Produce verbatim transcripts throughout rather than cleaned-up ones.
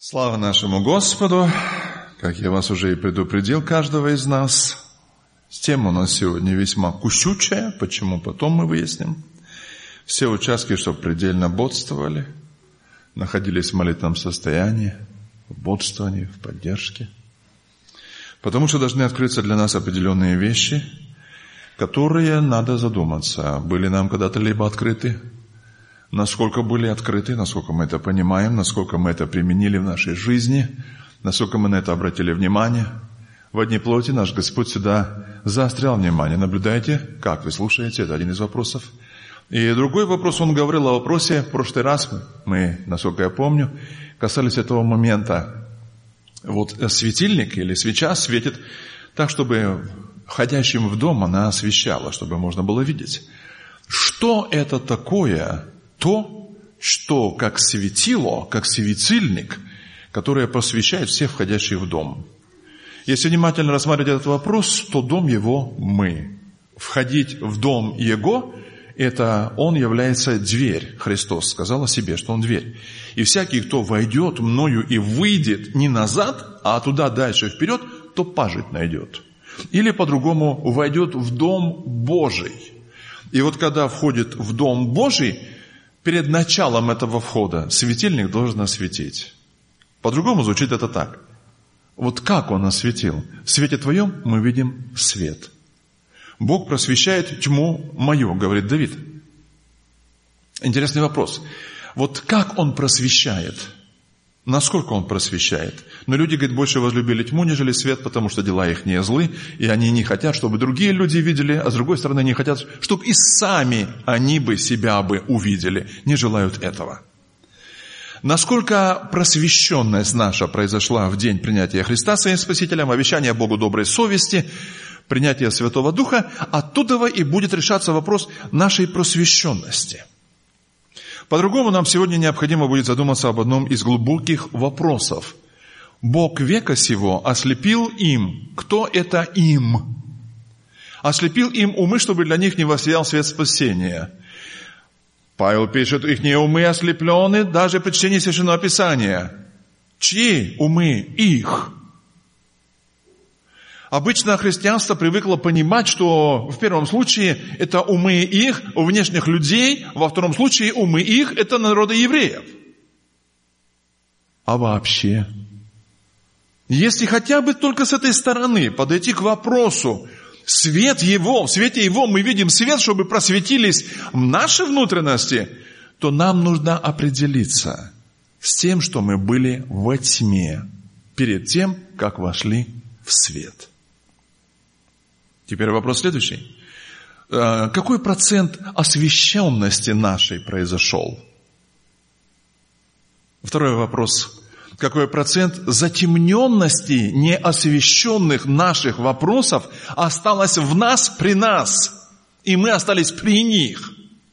Слава нашему Господу! Как я вас уже и предупредил, каждого из нас, тема у нас сегодня весьма кусючая, почему потом мы выясним. Все участки, чтобы предельно бодствовали, находились в молитвенном состоянии, в бодствовании, в поддержке. Потому что должны открыться для нас определенные вещи, которые надо задуматься, были нам когда-то либо открыты, насколько были открыты, насколько мы это понимаем, насколько мы это применили в нашей жизни, насколько мы на это обратили внимание. В одни плоти наш Господь всегда заострял внимание. Наблюдайте, как вы слушаете, это один из вопросов. И другой вопрос, он говорил о вопросе, в прошлый раз мы, насколько я помню, касались этого момента. Вот светильник или свеча светит так, чтобы входящим в дом она освещала, чтобы можно было видеть. Что это такое? То, что как светило, как светильник, которое просвещает всех входящих в дом. Если внимательно рассматривать этот вопрос, то дом его мы. Входить в дом его, это он является дверь. Христос сказал о себе, что он дверь. И всякий, кто войдет мною и выйдет не назад, а туда дальше вперед, то пажить найдет. Или по-другому, войдет в дом Божий. И вот когда входит в дом Божий, перед началом этого входа светильник должен осветить. По-другому звучит это так. Вот как он осветил? В свете твоем мы видим свет. Бог просвещает тьму мою, говорит Давид. Интересный вопрос. Вот как он просвещает? Насколько он просвещает? Но люди, говорит, больше возлюбили тьму, нежели свет, потому что дела их не злы, и они не хотят, чтобы другие люди видели, а с другой стороны не хотят, чтобы и сами они бы себя бы увидели, не желают этого. Насколько просвещенность наша произошла в день принятия Христа своим Спасителем, обещания Богу доброй совести, принятия Святого Духа, оттуда и будет решаться вопрос нашей просвещенности. По-другому нам сегодня необходимо будет задуматься об одном из глубоких вопросов. Бог века сего ослепил им. Кто это им? Ослепил им умы, чтобы для них не воссиял свет спасения. Павел пишет, их умы ослеплены даже при чтении Священного Писания. Чьи умы? Их. Обычно христианство привыкло понимать, что в первом случае это умы их, у внешних людей, во втором случае умы их, это народа евреев. А вообще, если хотя бы только с этой стороны подойти к вопросу, свет его, в свете его мы видим свет, чтобы просветились наши внутренности, то нам нужно определиться с тем, что мы были во тьме, перед тем, как вошли в свет. Теперь вопрос следующий. Какой процент освященности нашей произошел? Второй вопрос. Какой процент затемненности неосвященных наших вопросов осталось в нас при нас, и мы остались при них?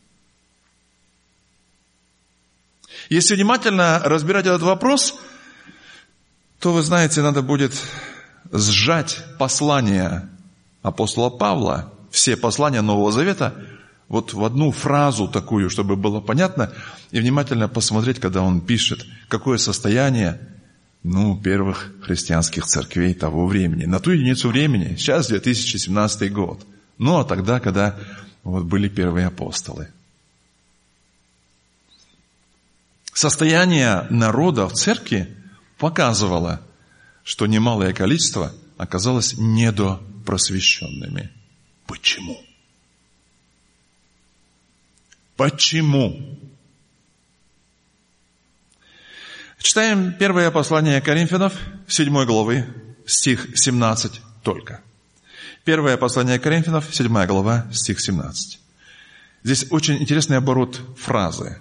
Если внимательно разбирать этот вопрос, то, вы знаете, надо будет сжать послание апостола Павла, все послания Нового Завета, вот в одну фразу такую, чтобы было понятно, и внимательно посмотреть, когда он пишет, какое состояние, ну, первых христианских церквей того времени, на ту единицу времени, сейчас две тысячи семнадцатый год, ну, а тогда, когда вот были первые апостолы. Состояние народа в церкви показывало, что немалое количество оказалось недопросвещенными. Почему? Почему? Читаем первое послание Коринфянам, седьмой главы, стих семнадцать только. Первое послание Коринфянам, седьмая глава, стих семнадцать. Здесь очень интересный оборот фразы.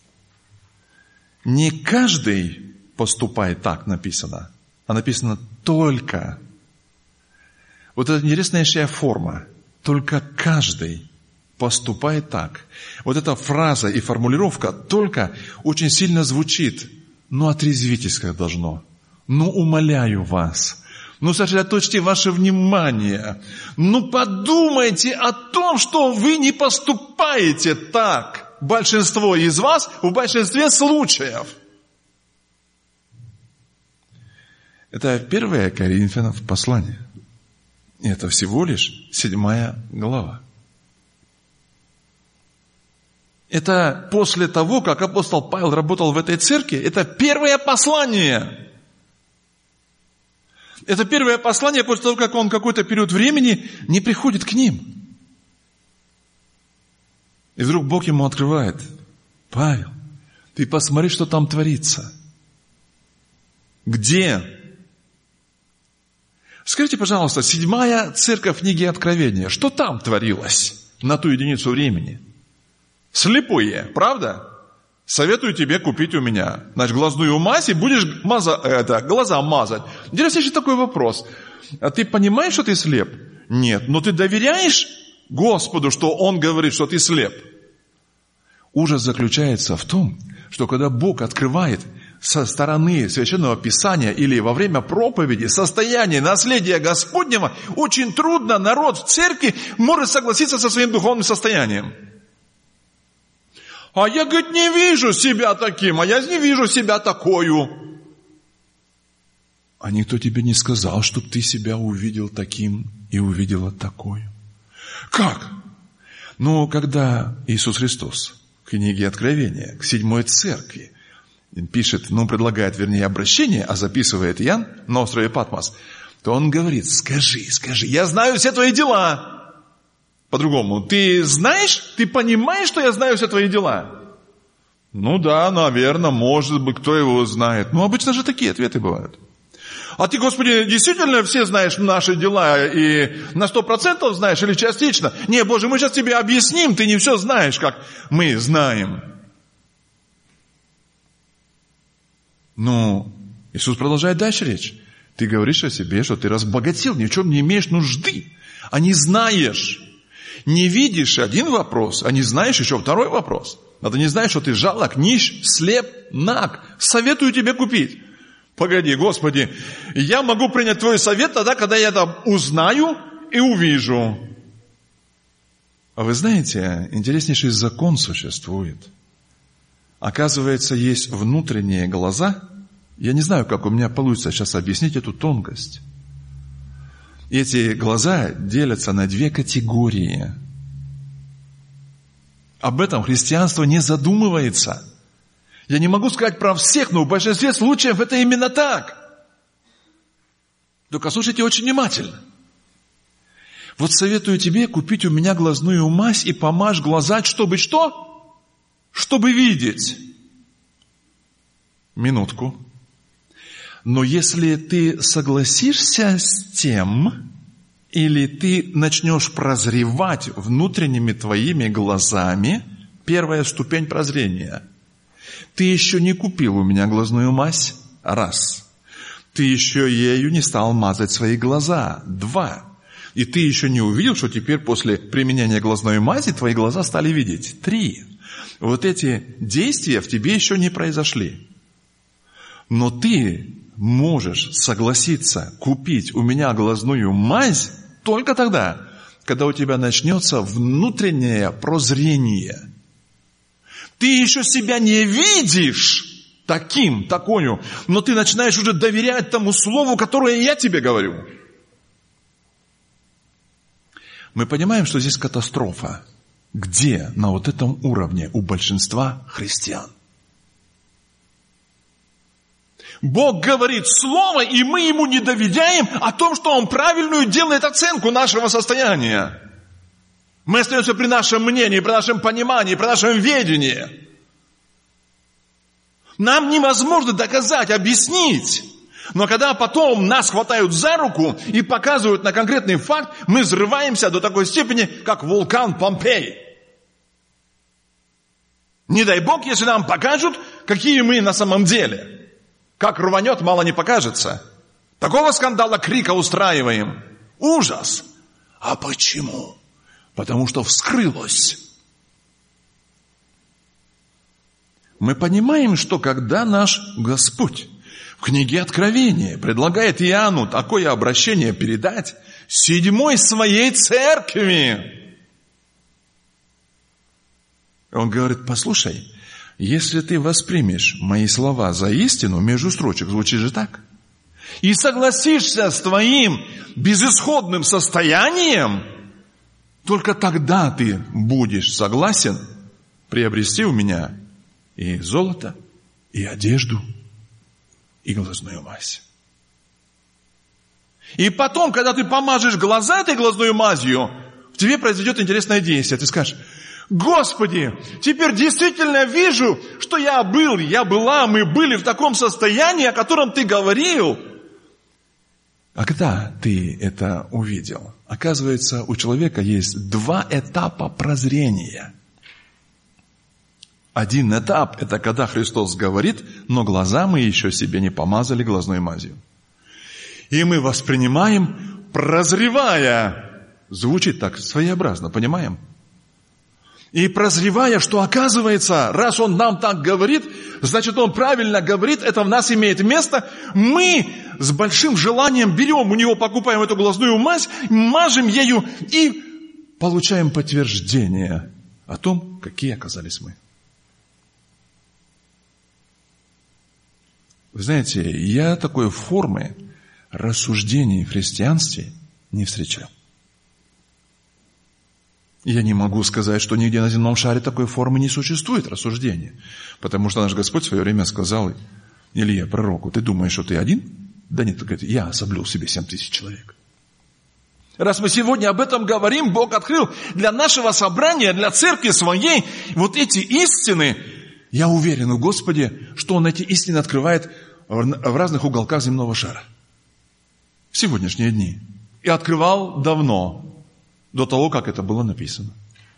Не каждый поступает так, написано, а написано только. Вот это интереснейшая форма. Только каждый поступает так. Вот эта фраза и формулировка «только» очень сильно звучит. Ну, отрезвитесь, как должно. Ну, умоляю вас. Ну, сосредоточьте ваше внимание. Ну, подумайте о том, что вы не поступаете так. Большинство из вас в большинстве случаев. Это первое Коринфянам послание. И это всего лишь седьмая глава. Это после того, как апостол Павел работал в этой церкви, это первое послание. Это первое послание после того, как он какой-то период времени не приходит к ним. И вдруг Бог ему открывает: Павел, ты посмотри, что там творится. Где? Скажите, пожалуйста, седьмая церковь книги Откровения, что там творилось на ту единицу времени? Слепое, правда? Советую тебе купить у меня, значит, глазную мазь, и будешь маза, это, глаза мазать. Интересный же такой вопрос. А ты понимаешь, что ты слеп? Нет. Но ты доверяешь Господу, что Он говорит, что ты слеп? Ужас заключается в том, что когда Бог открывает со стороны Священного Писания или во время проповеди состояние наследия Господнего, очень трудно народ в церкви может согласиться со своим духовным состоянием. А я, говорит, не вижу себя таким, а я не вижу себя такою. А никто тебе не сказал, чтобы ты себя увидел таким и увидела такой. Как? Ну, когда Иисус Христос в книге Откровения к седьмой церкви пишет, ну, предлагает, вернее, обращение, а записывает Иоанн на острове Патмос, то он говорит: скажи, скажи, я знаю все твои дела. По-другому, ты знаешь, ты понимаешь, что я знаю все твои дела? Ну да, наверное, может быть, кто его знает. Ну, обычно же такие ответы бывают. А ты, Господи, действительно все знаешь наши дела и на сто процентов знаешь или частично? Не, Боже, мы сейчас тебе объясним, ты не все знаешь, как мы знаем. Ну, Иисус продолжает дальше речь. Ты говоришь о себе, что ты разбогател, ни в чем не имеешь нужды, а не знаешь. Не видишь один вопрос, а не знаешь еще второй вопрос. А ты не знаешь, что ты жалок, нищ, слеп, наг. Советую тебе купить. Погоди, Господи, я могу принять твой совет тогда, когда я это узнаю и увижу. А вы знаете, интереснейший закон существует. Оказывается, есть внутренние глаза. Я не знаю, как у меня получится сейчас объяснить эту тонкость. Эти глаза делятся на две категории. Об этом христианство не задумывается. Я не могу сказать про всех, но в большинстве случаев это именно так. Только слушайте очень внимательно. Вот советую тебе купить у меня глазную мазь и помажь глаза, чтобы что? Чтобы видеть. Минутку. Но если ты согласишься с тем, или ты начнешь прозревать внутренними твоими глазами, первая ступень прозрения. Ты еще не купил у меня глазную мазь, раз. Ты еще ею не стал мазать свои глаза, два. И ты еще не увидел, что теперь после применения глазной мази твои глаза стали видеть, три. Вот эти действия в тебе еще не произошли. Но ты можешь согласиться купить у меня глазную мазь только тогда, когда у тебя начнется внутреннее прозрение. Ты еще себя не видишь таким, такою, но ты начинаешь уже доверять тому слову, которое я тебе говорю. Мы понимаем, что здесь катастрофа. Где на вот этом уровне у большинства христиан? Бог говорит слово, и мы ему не доверяем о том, что он правильную делает оценку нашего состояния. Мы остаемся при нашем мнении, при нашем понимании, при нашем ведении. Нам невозможно доказать, объяснить. Но когда потом нас хватают за руку и показывают на конкретный факт, мы взрываемся до такой степени, как вулкан Помпей. Не дай Бог, если нам покажут, какие мы на самом деле. Как рванет, мало не покажется. Такого скандала, крика устраиваем. Ужас. А почему? Потому что вскрылось. Мы понимаем, что когда наш Господь в книге Откровения предлагает Иоанну такое обращение передать седьмой своей церкви, он говорит: послушай, если ты воспримешь мои слова за истину, между строчек звучит же так, и согласишься с твоим безысходным состоянием, только тогда ты будешь согласен приобрести у меня и золото, и одежду, и глазную мазь. И потом, когда ты помажешь глаза этой глазной мазью, в тебе произойдет интересное действие. Ты скажешь: Господи, теперь действительно вижу, что я был, я была, мы были в таком состоянии, о котором Ты говорил. А когда ты это увидел? Оказывается, у человека есть два этапа прозрения. Один этап – это когда Христос говорит, но глаза мы еще себе не помазали глазной мазью. И мы воспринимаем, прозревая. Звучит так своеобразно, понимаем? И прозревая, что оказывается, раз Он нам так говорит, значит, Он правильно говорит, это в нас имеет место, мы с большим желанием берем у Него, покупаем эту глазную мазь, мажем ею и получаем подтверждение о том, какие оказались мы. Вы знаете, я такой формы рассуждений в христианстве не встречал. Я не могу сказать, что нигде на земном шаре такой формы не существует рассуждения. Потому что наш Господь в свое время сказал Илье, пророку: ты думаешь, что ты один? Да нет, говорит, я соблюл себе семь тысяч человек. Раз мы сегодня об этом говорим, Бог открыл для нашего собрания, для церкви своей вот эти истины. Я уверен в Господе, что Он эти истины открывает в разных уголках земного шара. В сегодняшние дни. И открывал давно. До того, как это было написано.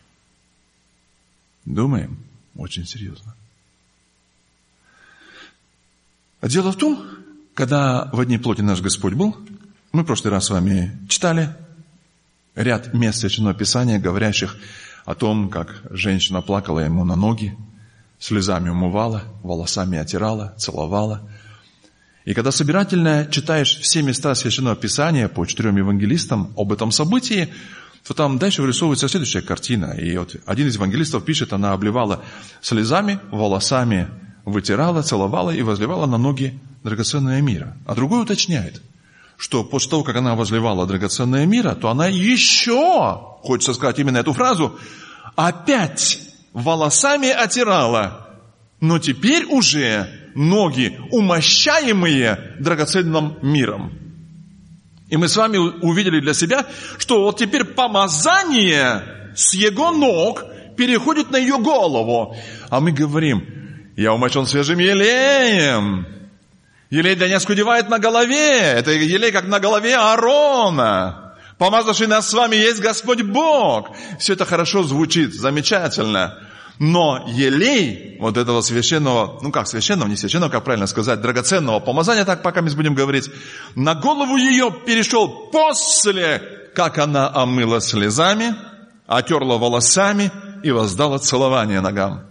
Думаем очень серьезно. А дело в том, когда в одни плоти наш Господь был, мы в прошлый раз с вами читали ряд мест Священного Писания, говорящих о том, как женщина плакала ему на ноги, слезами умывала, волосами отирала, целовала. И когда собирательно читаешь все места Священного Писания по четырем евангелистам об этом событии, то там дальше вырисовывается следующая картина. И вот один из евангелистов пишет, она обливала слезами, волосами вытирала, целовала и возливала на ноги драгоценное мира. А другой уточняет, что после того, как она возливала драгоценное мира, то она еще, хочется сказать именно эту фразу, опять волосами отирала, но теперь уже ноги, умощаемые драгоценным миром. И мы с вами увидели для себя, что вот теперь помазание с его ног переходит на ее голову. А мы говорим: я умощен свежим елеем. Елей для нас одевает на голове. Это елей, как на голове Аарона. Помазавший нас с вами есть Господь Бог. Все это хорошо звучит, замечательно. Но елей вот этого священного, ну как священного, не священного, как правильно сказать, драгоценного помазания, так пока мы будем говорить, на голову ее перешел после, как она омыла слезами, отерла волосами и воздала целование ногам.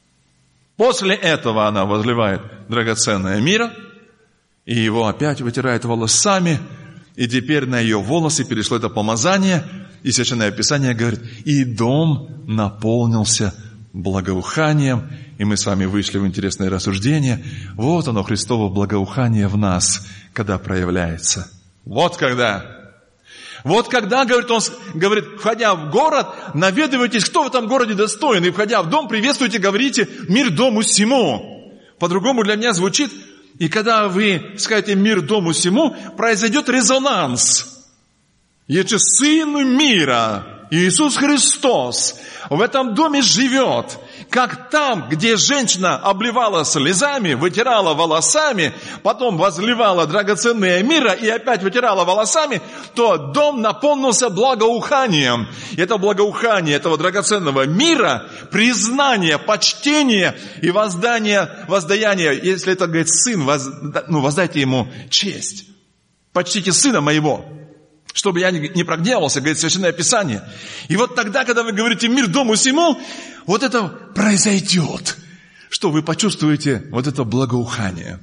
После этого она возливает драгоценное мира, и его опять вытирает волосами, и теперь на ее волосы перешло это помазание, и Священное Писание говорит: и дом наполнился благоуханием, и мы с вами вышли в интересное рассуждение. Вот оно, Христово благоухание в нас, когда проявляется. Вот когда. Вот когда, говорит, он говорит, входя в город, наведывайтесь, кто в этом городе достоин, и входя в дом, приветствуйте, говорите: мир дому сему. По-другому для меня звучит: и когда вы скажете мир дому сему, произойдет резонанс. Есть же Сын мира, Иисус Христос, в этом доме живет. Как там, где женщина обливала слезами, вытирала волосами, потом возливала драгоценное мира и опять вытирала волосами, то дом наполнился благоуханием. И это благоухание этого драгоценного мира, признание, почтение и воздание, воздаяние, если это, говорит, сын, воз, ну, воздайте ему честь. Почтите сына моего, чтобы я не прогневался, говорит Священное Писание. И вот тогда, когда вы говорите мир дому сему, вот это произойдет, что вы почувствуете вот это благоухание.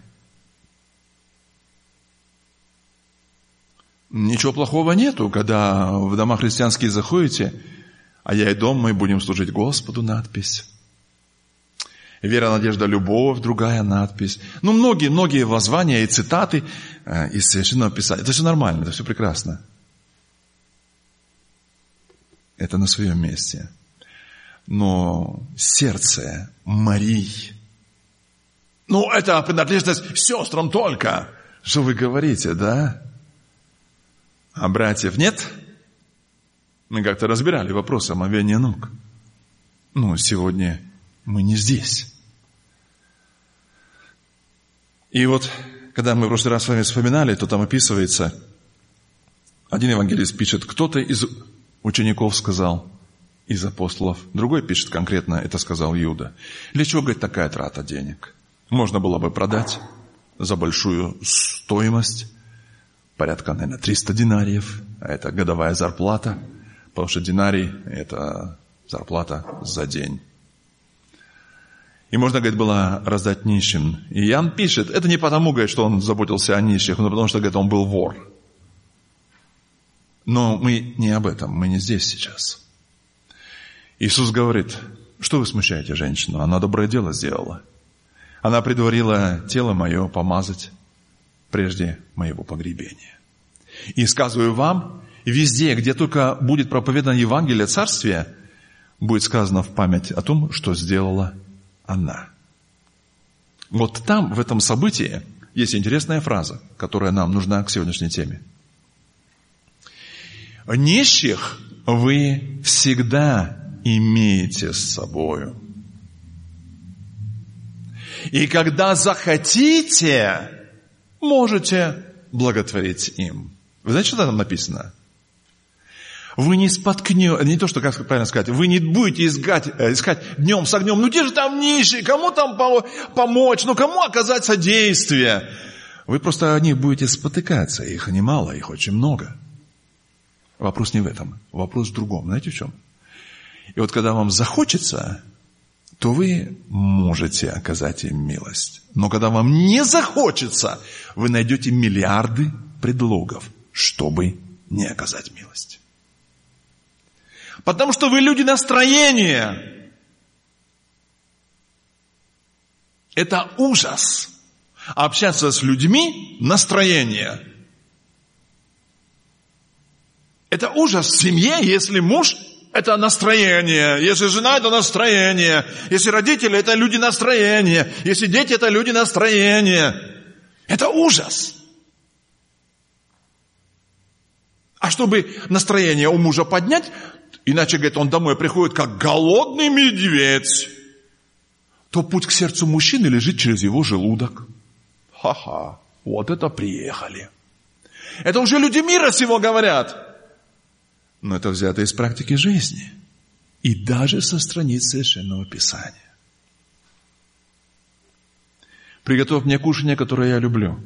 Ничего плохого нету, когда в дома христианские заходите, а я и дом мой будем служить Господу, надпись. Вера, надежда, любовь, другая надпись. Ну, многие-многие воззвания и цитаты из Священного Писания. Это все нормально, это все прекрасно. Это на своем месте. Но сердце Марии, ну, это принадлежность сестрам только. Что вы говорите, да? А братьев нет? Мы как-то разбирали вопрос омовения ног. Ну, сегодня мы не здесь. И вот, когда мы в прошлый раз с вами вспоминали, то там описывается, один евангелист пишет, кто-то из учеников сказал, из апостолов, другой пишет конкретно, это сказал Иуда. Для чего, говорит, такая трата денег? Можно было бы продать за большую стоимость, порядка, наверное, триста динариев, а это годовая зарплата, потому что динарий – это зарплата за день. И можно, говорит, было раздать нищим. И Иоанн пишет, это не потому, говорит, что он заботился о нищих, но потому что, говорит, он был вор. Но мы не об этом, мы не здесь сейчас. Иисус говорит, что вы смущаете женщину? Она доброе дело сделала. Она предварила тело мое помазать прежде моего погребения. И сказываю вам, везде, где только будет проповедано Евангелие Царствия, будет сказано в память о том, что сделала она. Вот там, в этом событии, есть интересная фраза, которая нам нужна к сегодняшней теме. Нищих вы всегда имеете с собою. И когда захотите, можете благотворить им. Вы знаете, что там написано? Вы не споткнете, не то, что, как правильно сказать, вы не будете искать, искать днем с огнем, ну где же там нищие, кому там помочь, ну кому оказать содействие? Вы просто о них будете спотыкаться, их немало, их очень много. Вопрос не в этом, вопрос в другом, знаете в чем? И вот когда вам захочется, то вы можете оказать им милость. Но когда вам не захочется, вы найдете миллиарды предлогов, чтобы не оказать милость. Потому что вы люди настроения. Это ужас. Общаться с людьми – настроение. Это ужас в семье, если муж – это настроение. Если жена – это настроение. Если родители – это люди настроения. Если дети – это люди настроения. Это ужас. А чтобы настроение у мужа поднять, иначе, говорит, он домой приходит как голодный медведь, то путь к сердцу мужчины лежит через его желудок. Ха-ха, вот это приехали. Это уже люди мира сего говорят. Но это взято из практики жизни. И даже со страниц Священного Писания. Приготовь мне кушанье, которое я люблю,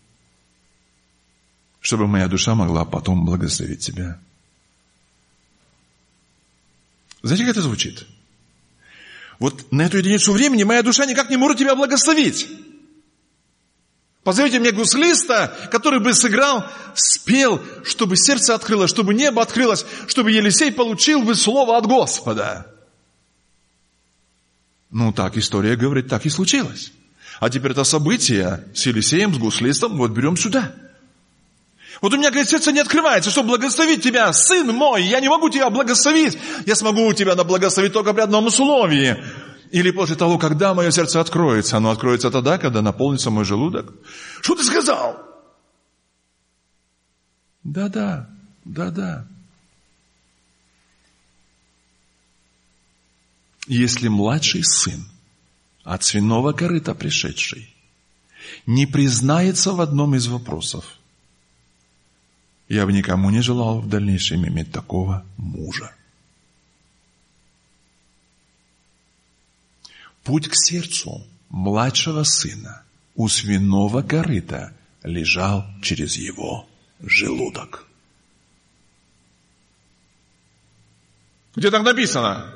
чтобы моя душа могла потом благословить тебя. Знаете, как это звучит? Вот на эту единицу времени моя душа никак не может тебя благословить. Позовите мне гуслиста, который бы сыграл, спел, чтобы сердце открылось, чтобы небо открылось, чтобы Елисей получил бы слово от Господа. Ну, так история говорит, так и случилось. А теперь это событие с Елисеем, с гуслистом, вот берем сюда. Вот у меня, говорит, сердце не открывается, чтобы благословить тебя, сын мой, я не могу тебя благословить. Я смогу тебя благословить только при одном условии. Или после того, когда мое сердце откроется. Оно откроется тогда, когда наполнится мой желудок. Что ты сказал? Да-да, да-да. Если младший сын от свиного корыта пришедший не признается в одном из вопросов, я бы никому не желал в дальнейшем иметь такого мужа. Путь к сердцу младшего сына у свиного корыта лежал через его желудок. Где так написано?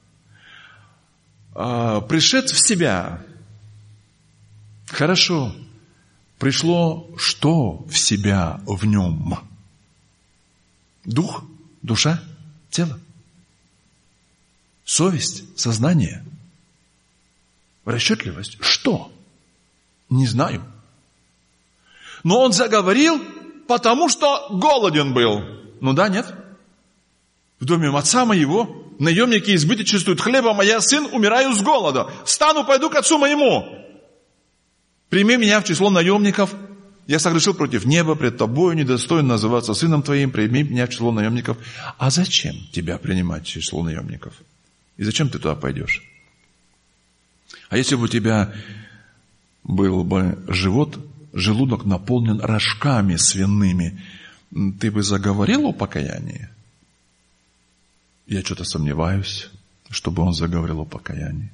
А, пришед в себя. Хорошо. Пришло что в себя в нем? Дух, душа, тело, совесть, сознание. Расчетливость. Что? Не знаю. Но он заговорил, потому что голоден был. Ну да, нет? В доме отца моего наемники избыточествуют хлебом, а я, сын, умираю с голода. Встану, пойду к отцу моему. Прими меня в число наемников. Я согрешил против неба, пред тобою, недостоин называться сыном твоим. Прими меня в число наемников. А зачем тебя принимать в число наемников? И зачем ты туда пойдешь? А если бы у тебя был бы живот, желудок наполнен рожками свиными, ты бы заговорил о покаянии? Я что-то сомневаюсь, чтобы он заговорил о покаянии.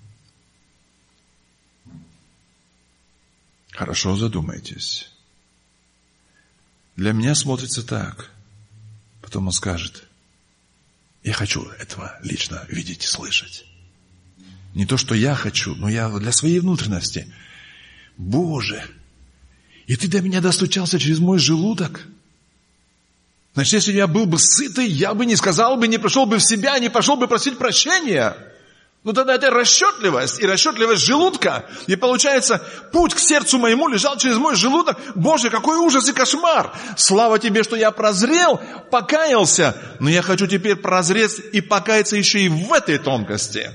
Хорошо, задумайтесь. Для меня смотрится так. Потом он скажет: я хочу этого лично видеть и слышать. Не то, что я хочу, но я для своей внутренности. Боже, и ты до меня достучался через мой желудок? Значит, если я был бы сытый, я бы не сказал бы, не пришел бы в себя, не пошел бы просить прощения. Ну тогда это расчетливость, и расчетливость желудка. И получается, путь к сердцу моему лежал через мой желудок. Боже, какой ужас и кошмар! Слава тебе, что я прозрел, покаялся. Но я хочу теперь прозреть и покаяться еще и в этой тонкости.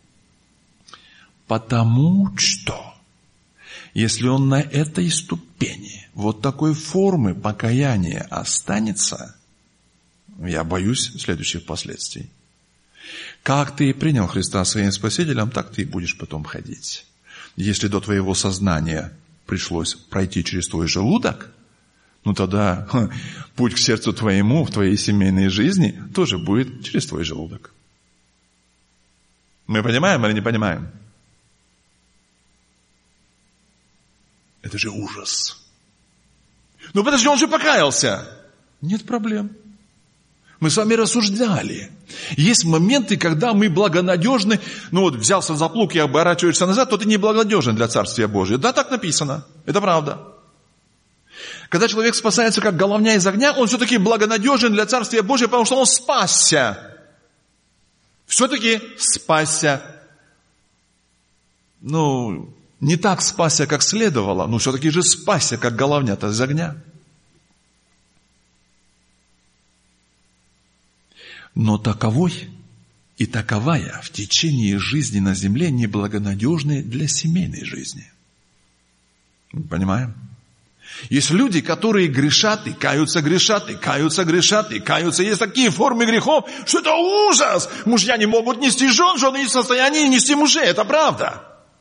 Потому что, если он на этой ступени, вот такой формы покаяния останется, я боюсь следующих последствий. Как ты принял Христа своим Спасителем, так ты и будешь потом ходить. Если до твоего сознания пришлось пройти через твой желудок, ну тогда ха, путь к сердцу твоему в твоей семейной жизни тоже будет через твой желудок. Мы понимаем или не понимаем? Это же ужас. Ну подожди, он же покаялся. Нет проблем. Мы с вами рассуждали. Есть моменты, когда мы благонадежны. Ну вот взялся за плуг и оборачиваешься назад, то ты не благонадежен для Царствия Божия. Да, так написано. Это правда. Когда человек спасается как головня из огня, он все-таки благонадежен для Царствия Божия, потому что он спасся. Все-таки спасся. Ну, не так спасся, как следовало, но все-таки же спасся, как головня-то из огня. Но таковой и таковая в течение жизни на земле неблагонадежны для семейной жизни. Понимаем? Есть люди, которые грешат и каются, грешат и каются, грешат и каются. Есть такие формы грехов, что это ужас. Мужья не могут нести жен, жены не в состоянии нести мужей. Это правда.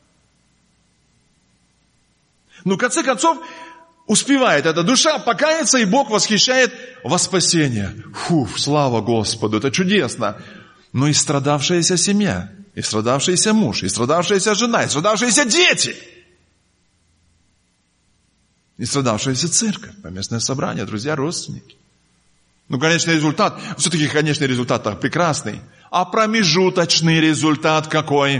Но в конце концов успевает эта душа покаяться, и Бог восхищает во спасение. Фу, слава Господу, это чудесно. Но и страдавшаяся семья, и страдавшийся муж, и страдавшаяся жена, и страдавшиеся дети, и страдавшаяся церковь, поместное собрание, друзья, родственники. Ну, конечный результат, все-таки конечный результат так прекрасный. А промежуточный результат какой?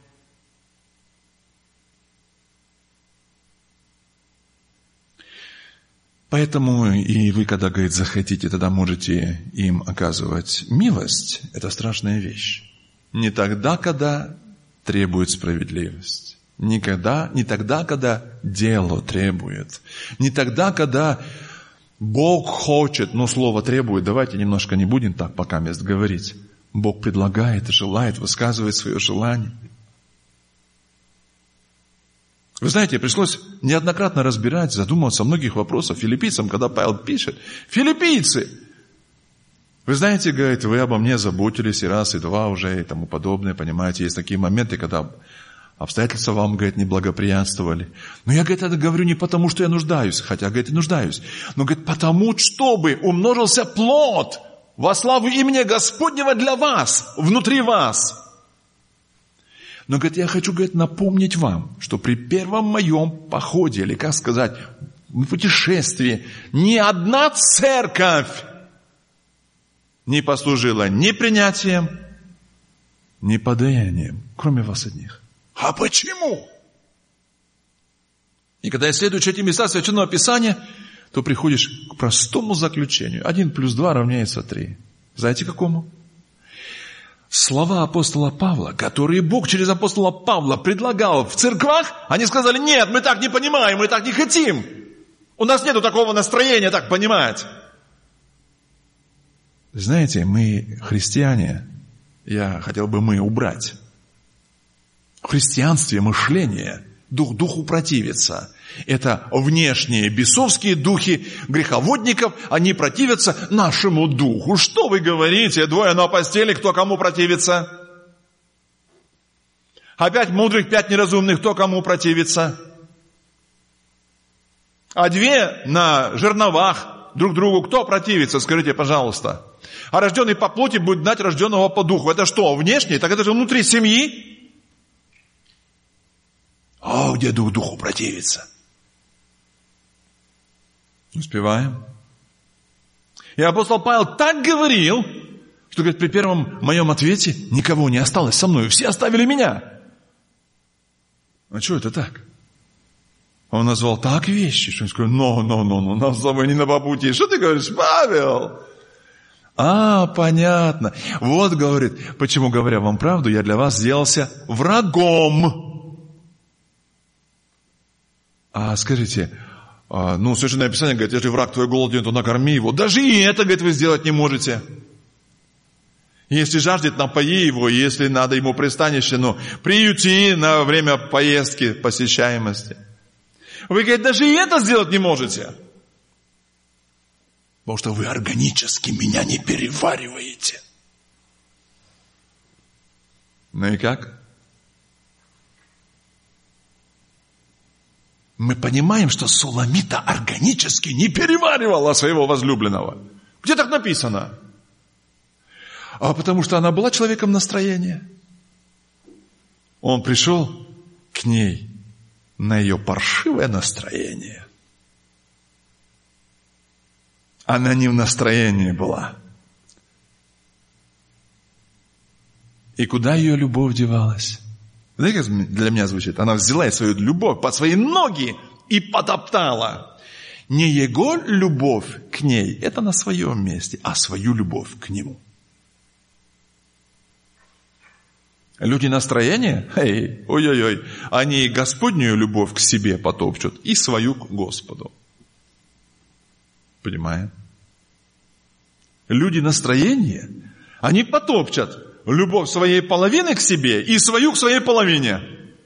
Поэтому и вы, когда, говорит, захотите, тогда можете им оказывать милость. Это страшная вещь. Не тогда, когда требует справедливость. Никогда, не тогда, когда дело требует. Не тогда, когда Бог хочет, но слово требует. Давайте немножко не будем так пока мест говорить. Бог предлагает, желает, высказывает свое желание. Вы знаете, пришлось неоднократно разбирать, задумываться о многих вопросах филиппийцам, когда Павел пишет. Филиппийцы! Вы знаете, говорит, вы обо мне заботились и раз, и два уже, и тому подобное, понимаете. Есть такие моменты, когда обстоятельства вам, говорит, не благоприятствовали. Но я, говорит, это говорю не потому, что я нуждаюсь, хотя, говорит, и нуждаюсь. Но, говорит, потому, чтобы умножился плод во славу имени Господнего для вас, внутри вас. Но, говорит, я хочу, говорит, напомнить вам, что при первом моем походе, или, как сказать, в путешествии, ни одна церковь не послужила ни принятием, ни подаянием, кроме вас одних. А почему? И когда исследуешь эти места Священного Писания, то приходишь к простому заключению. Один плюс два равняется три. Знаете, какому? слова апостола Павла, которые Бог через апостола Павла предлагал в церквах, они сказали: нет, мы так не понимаем, мы так не хотим. У нас нету такого настроения так понимать. Знаете, мы христиане, я хотел бы мы убрать. В христианстве мышление дух духу противится. Это внешние бесовские духи греховодников, они противятся нашему духу. Что вы говорите? Двое на постели, кто кому противится? А пять мудрых, пять неразумных, кто кому противится? А две на жерновах друг другу, кто противится? Скажите, пожалуйста. А рожденный по плоти будет знать рожденного по духу. Это что, внешне? Так это же внутри семьи. О, где дух духу противится? Успеваем. И апостол Павел так говорил, что, говорит, при первом моем ответе никого не осталось со мной, все оставили меня. А что это так? Он назвал так вещи, что он сказал: но, но, но, но, нас с тобой не на попути. Что ты говоришь, Павел? А, понятно. Вот, говорит, почему, говоря вам правду, я для вас сделался врагом. А скажите, ну, Священное Писание говорит: если враг твой голоден, то накорми его. Даже и это, говорит, вы сделать не можете. Если жаждет, напои его, если надо ему пристанище, ну, приюти на время поездки, посещаемости. Вы, говорит, даже и это сделать не можете. Потому что вы органически меня не перевариваете. Ну и как? Мы понимаем, что Суламита органически не переваривала своего возлюбленного. Где так написано? А потому что она была человеком настроения. Он пришел к ней на ее паршивое настроение. Она не в настроении была. И куда ее любовь девалась? Знаете, как для меня звучит? Она взяла свою любовь под свои ноги и потоптала. Не его любовь к ней, это на своем месте, а свою любовь к нему. Люди настроения, эй, ой-ой-ой, они Господнюю любовь к себе потопчут и свою к Господу. Понимаем? Люди настроения, они потопчат любовь своей половины к себе и свою к своей половине.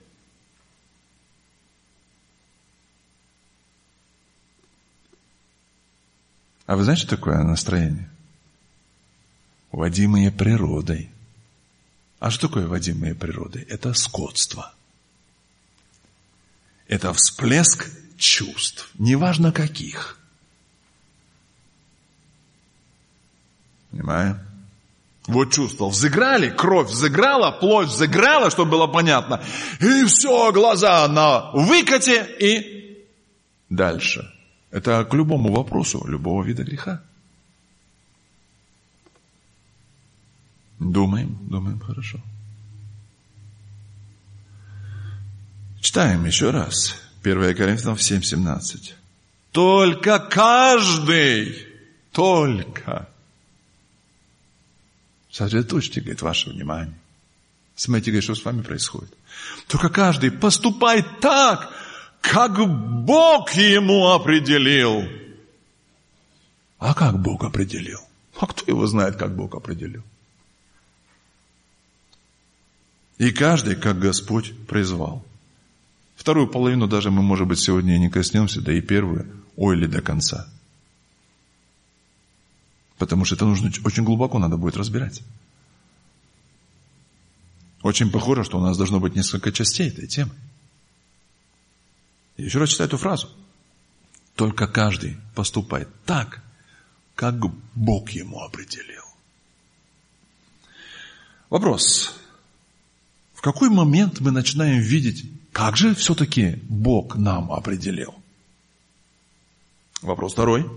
А вы знаете, что такое настроение? Водимые природой. А что такое водимые природой? Это скотство. Это всплеск чувств, неважно каких. Понимаем? Вот чувства взыграли, кровь взыграла, плоть взыграла, чтобы было понятно. И все, глаза на выкате и дальше. Это к любому вопросу, любого вида греха. Думаем, думаем хорошо. Читаем еще раз. первое Коринфянам семь семнадцать. Только каждый, только. Сосредоточьте, говорит, ваше внимание. Смотрите, говорит, что с вами происходит. Только каждый поступает так, как Бог ему определил. А как Бог определил? А кто его знает, как Бог определил? И каждый, как Господь призвал. Вторую половину даже мы, может быть, сегодня и не коснемся, да и первую, ой ли до конца. Потому что это нужно очень глубоко надо будет разбирать. Очень похоже, что у нас должно быть несколько частей этой темы. Я еще раз читаю эту фразу. Только каждый поступает так, как Бог ему определил. Вопрос. В какой момент мы начинаем видеть, как же все-таки Бог нам определил? Вопрос второй.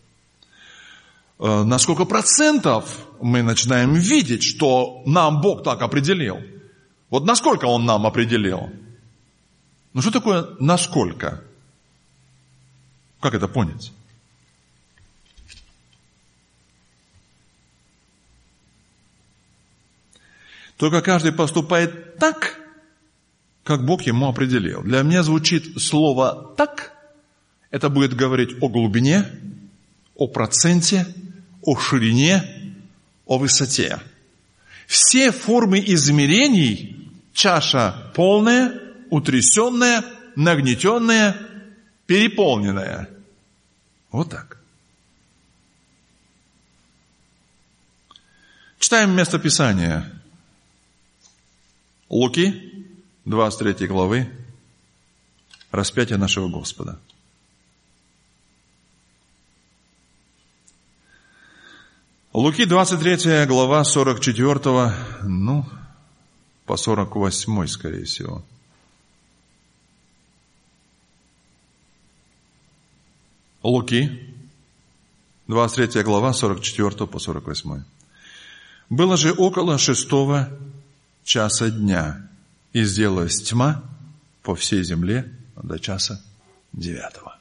На сколько процентов мы начинаем видеть, что нам Бог так определил? Вот насколько Он нам определил? Ну что такое насколько? Как это понять? Только каждый поступает так, как Бог ему определил. Для меня звучит слово «так». Это будет говорить о глубине, о проценте, о ширине, о высоте. Все формы измерений – чаша полная, утрясенная, нагнетенная, переполненная. Вот так. Читаем место Писания. Луки, двадцать третьей главы, распятие нашего Господа. Луки, двадцать третья глава, сорок четвёртого, ну, по сорок восьмой, скорее всего. Луки, двадцать третья глава, сорок четвёртого по сорок восьмой. «Было же около шестого часа дня, и сделалась тьма по всей земле до часа девятого».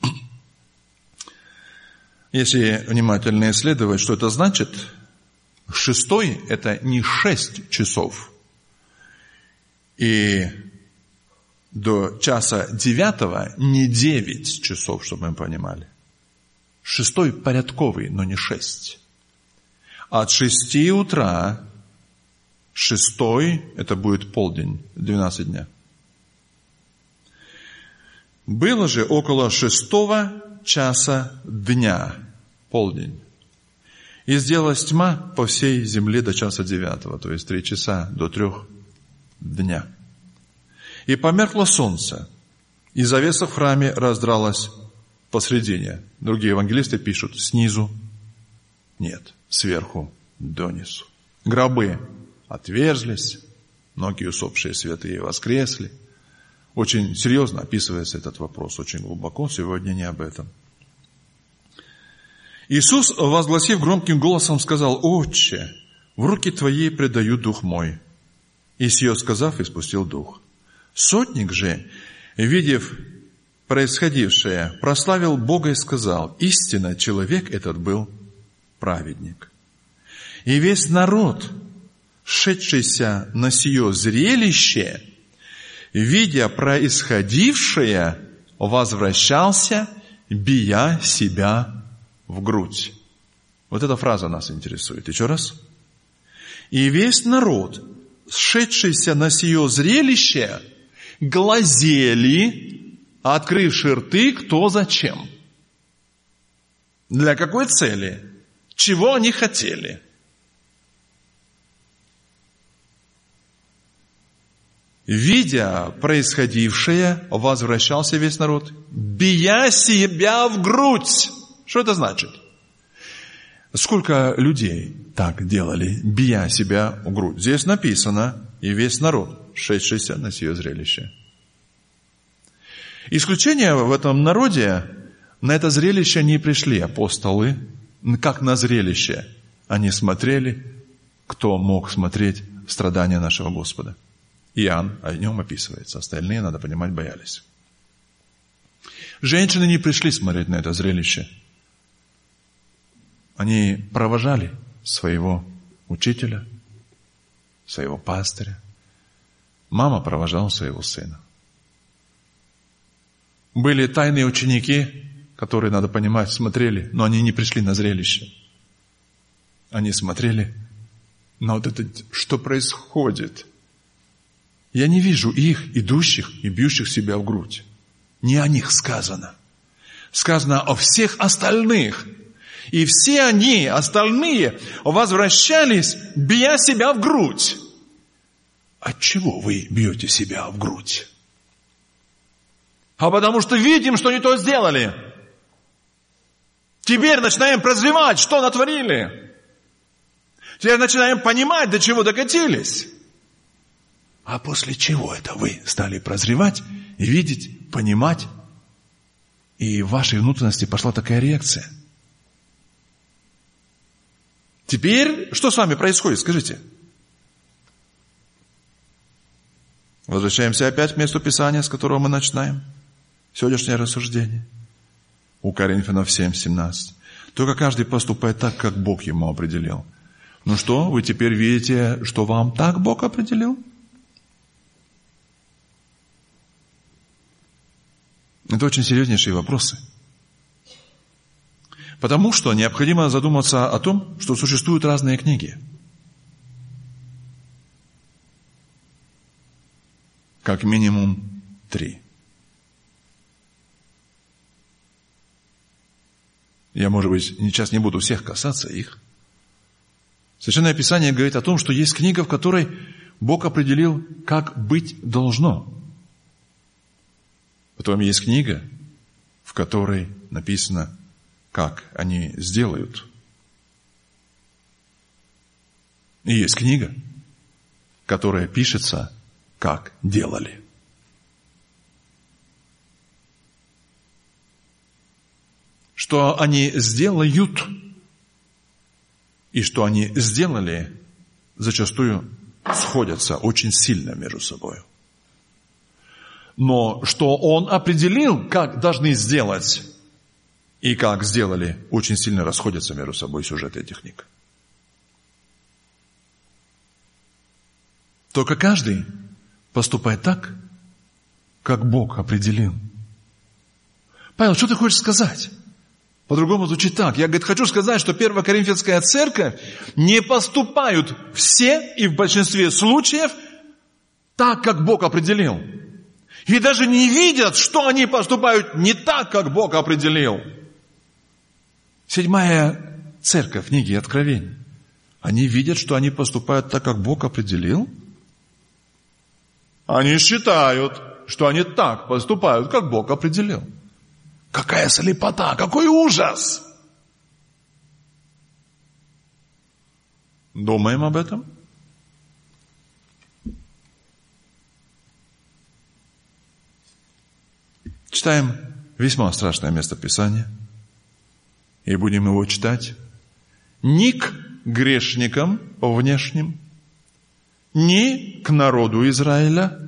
Если внимательно исследовать, что это значит, шестой – это не шесть часов. И до часа девятого не девять часов, чтобы мы понимали. Шестой порядковый, но не шесть. От шести утра, шестой – это будет полдень, двенадцать дня. Было же около шестого часа дня, полдень. И сделалась тьма по всей земле до часа девятого, то есть три часа до трех дня. И померкло солнце, и завеса в храме раздралась посредине. Другие евангелисты пишут снизу, нет, сверху донизу. Гробы отверзлись, многие усопшие святые воскресли. Очень серьезно описывается этот вопрос, очень глубоко, сегодня не об этом. Иисус, возгласив громким голосом, сказал: «Отче, в руки Твои предаю дух мой». И сие сказав, испустил дух. Сотник же, видев происходившее, прославил Бога и сказал: «Истинно, человек этот был праведник». И весь народ, шедшийся на сие зрелище, видя происходившее, возвращался, бия себя в грудь. Вот эта фраза нас интересует. Еще раз. И весь народ, шедшийся на сие зрелище, глазели, открывши рты, кто зачем. Для какой цели? Чего они хотели? Видя происходившее, возвращался весь народ, бия себя в грудь. Что это значит? Сколько людей так делали, бия себя в грудь? Здесь написано, и весь народ, шедшийся на сие зрелище. Исключение в этом народе, на это зрелище не пришли апостолы, как на зрелище. Они смотрели, кто мог смотреть страдания нашего Господа. Иоанн о нем описывается, остальные, надо понимать, боялись. Женщины не пришли смотреть на это зрелище. Они провожали своего учителя, своего пастыря. Мама провожала своего сына. Были тайные ученики, которые, надо понимать, смотрели, но они не пришли на зрелище. Они смотрели на вот это, что происходит. Я не вижу их, идущих и бьющих себя в грудь. Не о них сказано. Сказано о всех остальных. И все они, остальные, возвращались, бия себя в грудь. Отчего вы бьете себя в грудь? А потому что видим, что не то сделали. Теперь начинаем прозревать, что натворили. Теперь начинаем понимать, до чего докатились. А после чего это вы стали прозревать и видеть, понимать, и в вашей внутренности пошла такая реакция? Теперь что с вами происходит, скажите? Возвращаемся опять к месту Писания, с которого мы начинаем сегодняшнее рассуждение. У Коринфянам семь семнадцать. Только каждый поступает так, как Бог ему определил. Ну что, вы теперь видите, что вам так Бог определил? Это очень серьезнейшие вопросы. Потому что необходимо задуматься о том, что существуют разные книги. Как минимум три. Я, может быть, сейчас не буду всех касаться их. Священное Писание говорит о том, что есть книга, в которой Бог определил, как быть должно. Потом есть книга, в которой написано, как они сделают. И есть книга, которая пишется, как делали. Что они сделают, и что они сделали, зачастую сходятся очень сильно между собой. Но что Он определил, как должны сделать, и как сделали, очень сильно расходятся между собой сюжеты этих книг. Только каждый поступает так, как Бог определил. Павел, что ты хочешь сказать? По-другому звучит так. Я, говорит, хочу сказать, что Первая Коринфянская церковь не поступают все и в большинстве случаев так, как Бог определил. И даже не видят, что они поступают не так, как Бог определил. Седьмая церковь, книги Откровений. Они видят, что они поступают так, как Бог определил. Они считают, что они так поступают, как Бог определил. Какая слепота, какой ужас! Думаем об этом? Читаем весьма страшное место Писания. И будем его читать. Ни к грешникам внешним, ни к народу Израиля,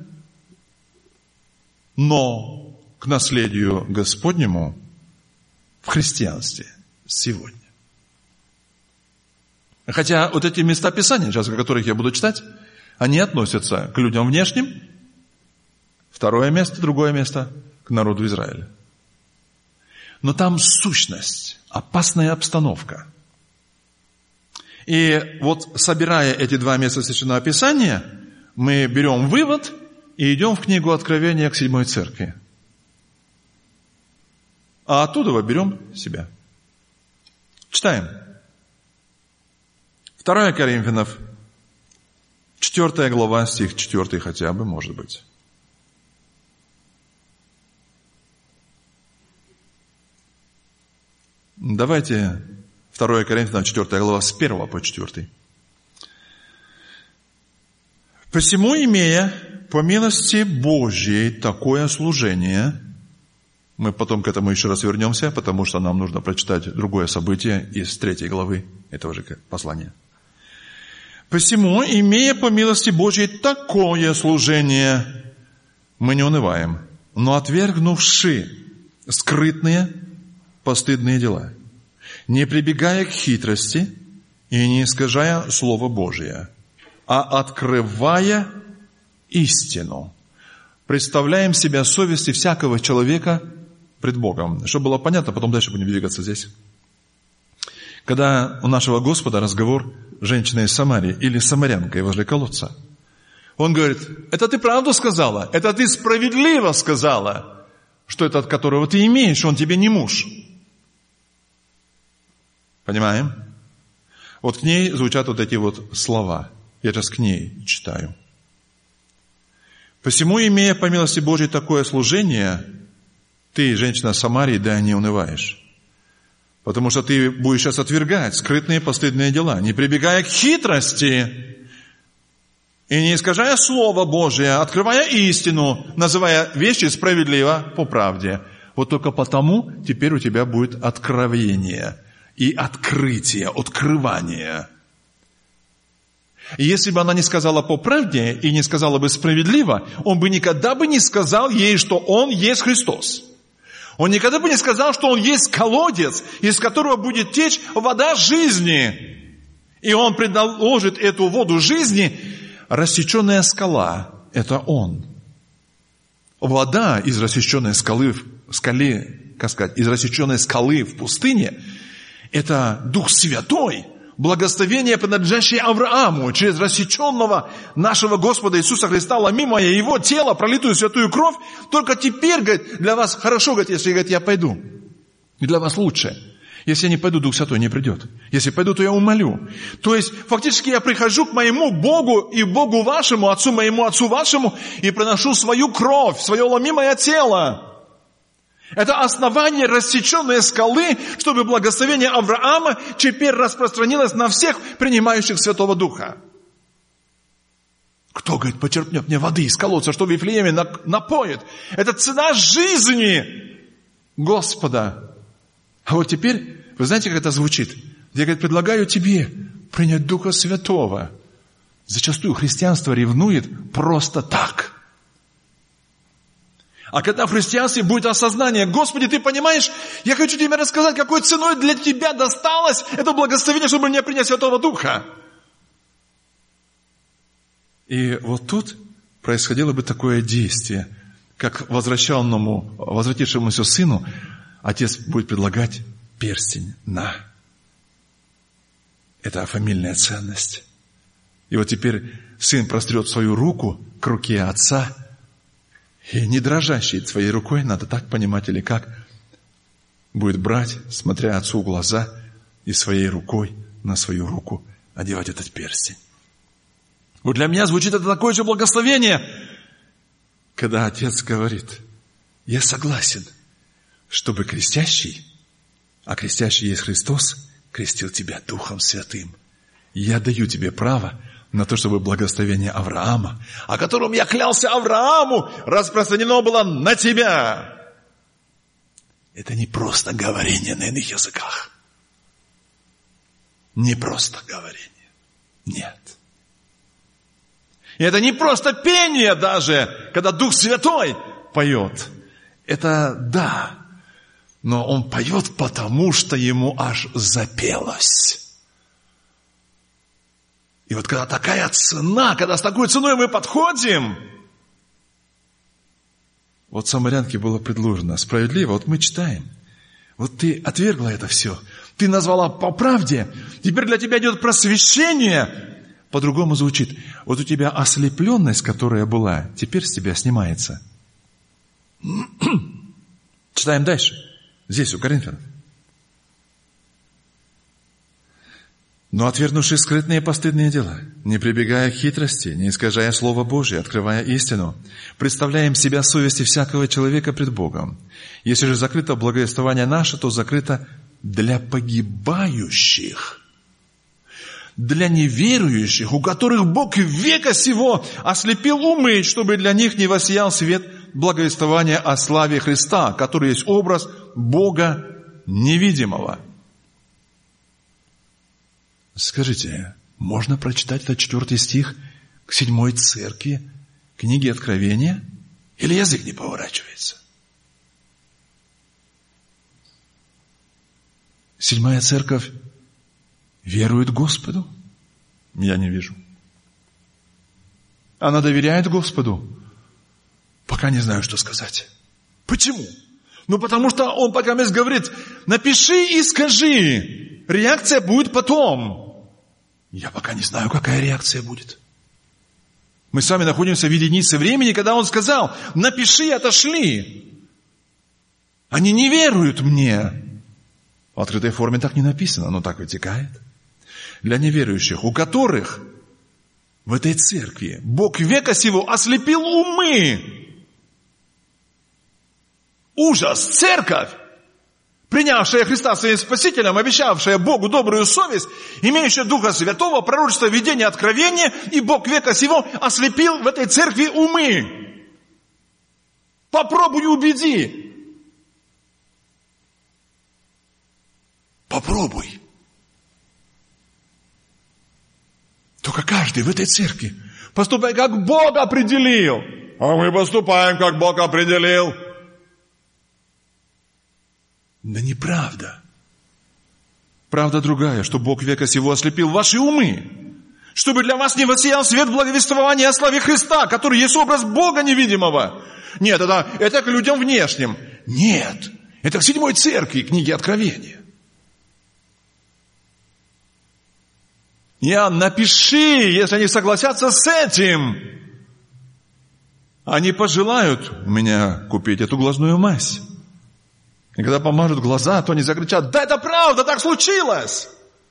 но к наследию Господнему в христианстве сегодня. Хотя вот эти места Писания, сейчас о которых я буду читать, они относятся к людям внешним. Второе место, другое место к народу Израиля. Но там сущность, опасная обстановка. И вот собирая эти два места Священного Писания, мы берем вывод и идем в книгу Откровения к седьмой церкви. А оттуда мы берем себя. Читаем. Второе Коринфянов, четвертая глава, стих четвертый хотя бы, может быть. Давайте второе Коринфянам, четвертая глава, с первого по четвертый. «Посему, имея по милости Божьей такое служение», мы потом к этому еще раз вернемся, потому что нам нужно прочитать другое событие из третьей главы этого же послания. «Посему, имея по милости Божьей такое служение, мы не унываем, но отвергнувши скрытные, постыдные дела, не прибегая к хитрости и не искажая Слово Божие, а открывая истину, представляем себя совести всякого человека пред Богом». Чтобы было понятно, потом дальше будем двигаться здесь. Когда у нашего Господа разговор с женщиной из Самарии или самарянкой возле колодца, Он говорит: это ты правду сказала, это ты справедливо сказала, что этот, которого ты имеешь, он тебе не муж. Понимаем? Вот к ней звучат вот эти вот слова. Я сейчас к ней читаю. «Посему, имея по милости Божьей такое служение, ты, женщина Самарии, да не унываешь. Потому что ты будешь сейчас отвергать скрытные постыдные дела, не прибегая к хитрости и не искажая Слово Божие, открывая истину, называя вещи справедливо по правде. Вот только потому теперь у тебя будет откровение и открытие, открывание». И если бы она не сказала по правде и не сказала бы справедливо, он бы никогда бы не сказал ей, что он есть Христос. Он никогда бы не сказал, что он есть колодец, из которого будет течь вода жизни. И Он предложит эту воду жизни. Рассеченная скала – это Он. Вода из рассеченной скалы, скале, как сказать, из рассеченной скалы в пустыне – это Дух Святой, благословение, принадлежащее Аврааму, через рассеченного нашего Господа Иисуса Христа, ломимое Его тело, пролитую святую кровь. Только теперь, говорит, для вас хорошо, говорит, если, говорит, я пойду. И для вас лучше. Если я не пойду, Дух Святой не придет. Если пойду, то я умолю. То есть, фактически я прихожу к моему Богу и Богу вашему, Отцу моему, Отцу вашему, и приношу свою кровь, свое ломимое тело. Это основание рассеченной скалы, чтобы благословение Авраама теперь распространилось на всех принимающих Святого Духа. Кто, говорит, почерпнет мне воды из колодца, что в Вифлееме напоит? Это цена жизни Господа. А вот теперь, вы знаете, как это звучит? Я, говорит, предлагаю тебе принять Духа Святого. Зачастую христианство ревнует просто так. А когда в христианстве будет осознание, Господи, Ты понимаешь, я хочу Тебе рассказать, какой ценой для Тебя досталось это благословение, чтобы мне принять Святого Духа. И вот тут происходило бы такое действие, как возвращенному, возвратившемуся сыну, отец будет предлагать перстень на. Это фамильная ценность. И вот теперь сын прострет свою руку к руке отца, и не дрожащей своей рукой, надо так понимать или как, будет брать, смотря отцу в глаза, и своей рукой на свою руку одевать этот перстень. Вот для меня звучит это такое же благословение, когда отец говорит, я согласен, чтобы крестящий, а крестящий есть Христос, крестил тебя Духом Святым. Я даю тебе право на то, чтобы благословение Авраама, о котором я клялся Аврааму, распространено было на тебя. Это не просто говорение на иных языках. Не просто говорение. Нет. И это не просто пение даже, когда Дух Святой поет. Это да, но он поет, потому что ему аж запелось. И вот когда такая цена, когда с такой ценой мы подходим, вот самарянке было предложено справедливо, вот мы читаем, вот ты отвергла это все, ты назвала по правде, теперь для тебя идет просвещение, по-другому звучит, вот у тебя ослепленность, которая была, теперь с тебя снимается. Читаем дальше, здесь у Коринфянам. Но отвергнувши скрытные постыдные дела, не прибегая к хитрости, не искажая Слово Божие, открывая истину, представляем себя совести всякого человека пред Богом. Если же закрыто благовествование наше, то закрыто для погибающих, для неверующих, у которых Бог века сего ослепил умы, чтобы для них не воссиял свет благовествования о славе Христа, который есть образ Бога невидимого. Скажите, можно прочитать этот четвертый стих к седьмой церкви, книги Откровения? Или язык не поворачивается? Седьмая церковь верует Господу? Я не вижу. Она доверяет Господу? Пока не знаю, что сказать. Почему? Ну, потому что он пока мест говорит, напиши и скажи. Реакция будет потом. Я пока не знаю, какая реакция будет. Мы с вами находимся в единице времени, когда он сказал, напиши и отошли. Они не веруют мне. В открытой форме так не написано, но так вытекает. Для неверующих, у которых в этой церкви Бог века сего ослепил умы. Ужас! Церковь, принявшая Христа своим Спасителем, обещавшая Богу добрую совесть, имеющая Духа Святого, пророчество, видение, откровение, и Бог века сего ослепил в этой церкви умы. Попробуй убеди. Попробуй. Только каждый в этой церкви поступай, как Бог определил. А мы поступаем, как Бог определил. Да неправда. Правда другая, что Бог века сего ослепил ваши умы, чтобы для вас не воссиял свет благовествования о славе Христа, который есть образ Бога невидимого. Нет, это, это к людям внешним. Нет, это к седьмой церкви, книге Откровения. Иоанн, напиши, если они согласятся с этим. Они пожелают у меня купить эту глазную мазь. И когда помажут глаза, то они закричат: да это правда, так случилось!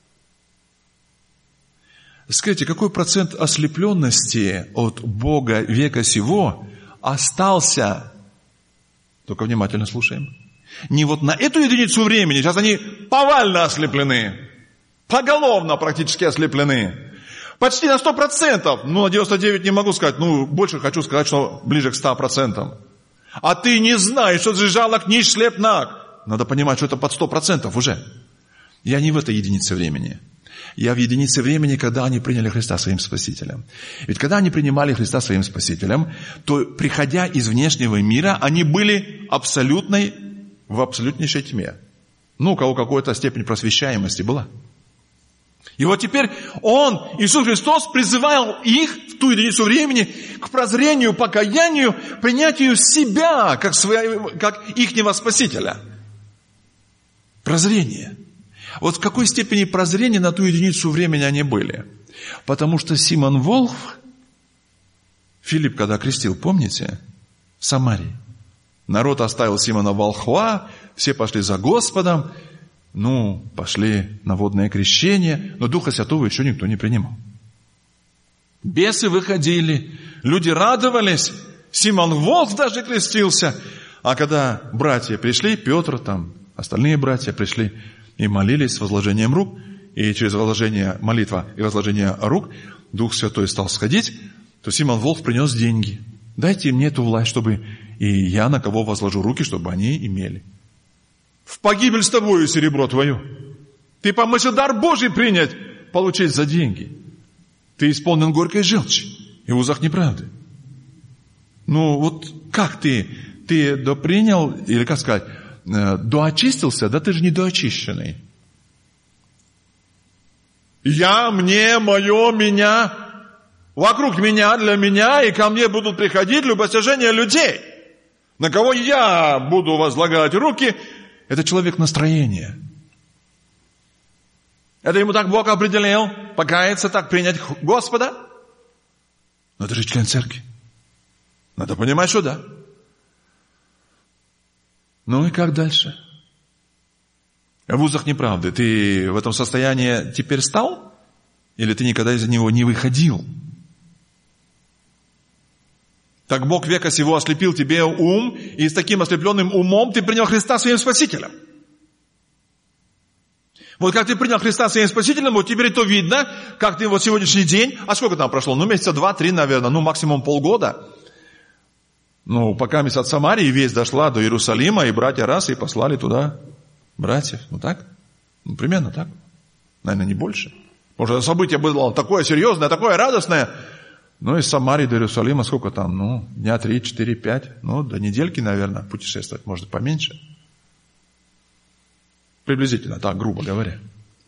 Скажите, какой процент ослепленности от Бога века сего остался? Только внимательно слушаем. Не вот на эту единицу времени, сейчас они повально ослеплены, поголовно практически ослеплены. Почти на сто процентов, ну на девяносто девять не могу сказать, ну больше хочу сказать, что ближе к ста процентам. А ты не знаешь, что ты жалок, нищ, слеп, наг. Надо понимать, что это под сто процентов уже. Я не в этой единице времени. Я в единице времени, когда они приняли Христа своим Спасителем. Ведь когда они принимали Христа своим Спасителем, то, приходя из внешнего мира, они были абсолютной, в абсолютнейшей тьме. Ну, у кого какая-то степень просвещаемости была. И вот теперь Он, Иисус Христос, призывал их в ту единицу времени к прозрению, покаянию, принятию себя как, своего, как ихнего Спасителя. Прозрение. Вот в какой степени прозрения на ту единицу времени они были? Потому что Симон Волхв, Филипп, когда крестил, помните, в Самарии, народ оставил Симона Волхва, все пошли за Господом, ну, пошли на водное крещение, но Духа Святого еще никто не принимал. Бесы выходили, люди радовались, Симон Волхв даже крестился, а когда братья пришли, Петр, там, остальные братья пришли, и молились с возложением рук, и через возложение молитва и возложение рук Дух Святой стал сходить, то Симон Волхв принес деньги. Дайте мне эту власть, чтобы и я на кого возложу руки, чтобы они имели. В погибель с тобою серебро твое. Ты помыслил дар Божий принять, получить за деньги. Ты исполнен горькой желчи и в узах неправды. Ну вот как ты, ты допринял, или как сказать, доочистился, да ты же не доочищенный. Я, мне, мое, меня, вокруг меня, для меня, и ко мне будут приходить любостяжения людей. На кого я буду возлагать руки, это человек настроения. Это ему так Бог определил, покаяться, так принять Господа. Но это же член церкви. Надо понимать, что да. Ну и как дальше? В узах неправды. Ты в этом состоянии теперь стал? Или ты никогда из него не выходил? Так Бог века сего ослепил тебе ум, и с таким ослепленным умом ты принял Христа своим Спасителем. Вот как ты принял Христа своим Спасителем, вот теперь то видно, как ты вот сегодняшний день, а сколько там прошло? Ну, месяца два-три, наверное, ну, максимум полгода. Ну, пока месяц от Самарии весть дошла до Иерусалима, и братья раз, и послали туда братьев. Ну, так? Ну, примерно так. Наверное, не больше. Может, это событие было такое серьезное, такое радостное. Ну, из Самарии до Иерусалима сколько там? Ну, дня три, четыре, пять. Ну, до недельки, наверное, путешествовать, может, поменьше. Приблизительно, так, грубо говоря.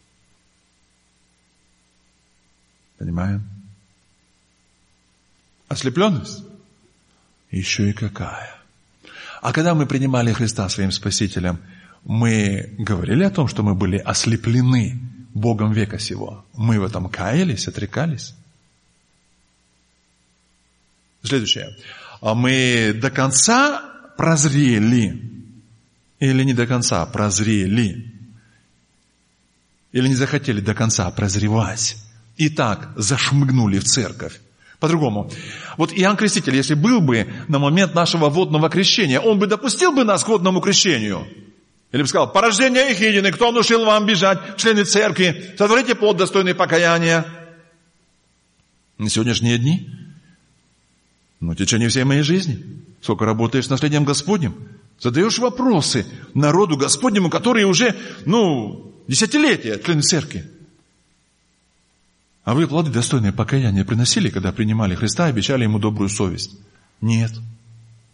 Понимаем? Ослепленность? Еще и какая. А когда мы принимали Христа своим Спасителем, мы говорили о том, что мы были ослеплены Богом века сего. Мы в этом каялись, отрекались. Следующее. А мы до конца прозрели? Или не до конца прозрели? Или не захотели до конца прозревать? И так зашмыгнули в церковь. По-другому. Вот Иоанн Креститель, если был бы на момент нашего водного крещения, он бы допустил бы нас к водному крещению? Или бы сказал: порождение их едины, кто внушил вам бежать, члены церкви, сотворите плод достойный покаяния. На сегодняшние дни, ну, в течение всей моей жизни, сколько работаешь с наследием Господним, задаешь вопросы народу Господнему, которые уже, ну, десятилетия члены церкви. А вы плоды достойные покаяния приносили, когда принимали Христа и обещали Ему добрую совесть? Нет.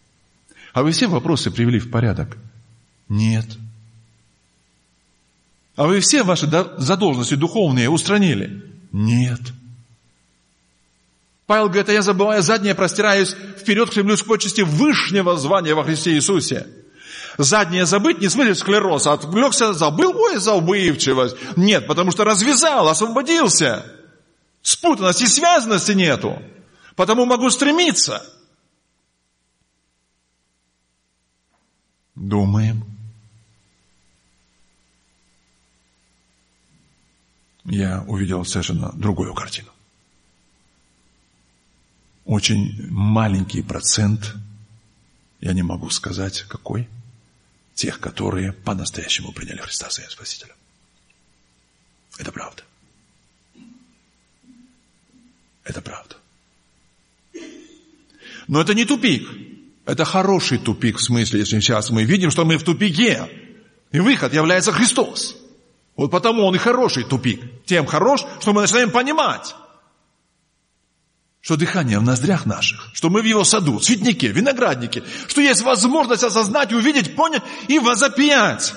А вы все вопросы привели в порядок? Нет. А вы все ваши задолженности духовные устранили? Нет. Павел говорит, а я, забывая заднее, простираюсь вперед, стремлюсь к почести вышнего звания во Христе Иисусе. Заднее забыть, не в смысле склероз, а отвлекся, забыл, ой, забывчивость. Нет, потому что развязал, освободился. Спутанности, связанности нету. Потому могу стремиться. Думаем. Я увидел совершенно другую картину. Очень маленький процент, я не могу сказать, какой, тех, которые по-настоящему приняли Христа своим Спасителем. Это правда. Это правда. Но это не тупик. Это хороший тупик, в смысле, если сейчас мы видим, что мы в тупике, и выход является Христос. Вот потому он и хороший тупик. Тем хорош, что мы начинаем понимать, что дыхание в ноздрях наших, что мы в его саду, цветнике, винограднике, что есть возможность осознать, увидеть, понять и возопьять.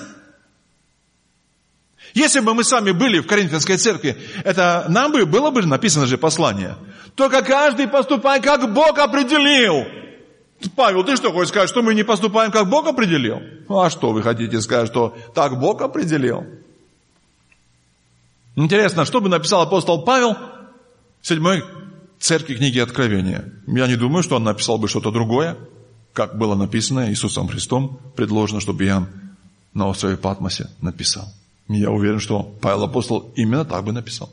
Если бы мы сами были в Коринфянской церкви, это нам бы было бы написано же послание. Только каждый поступай, как Бог определил. Павел, ты что хочешь сказать, что мы не поступаем, как Бог определил? А что вы хотите сказать, что так Бог определил? Интересно, что бы написал апостол Павел в седьмой церкви книги Откровения? Я не думаю, что он написал бы что-то другое, как было написано Иисусом Христом, предложено, чтобы Иоанн на острове Патмосе написал. Я уверен, что Павел апостол именно так бы написал.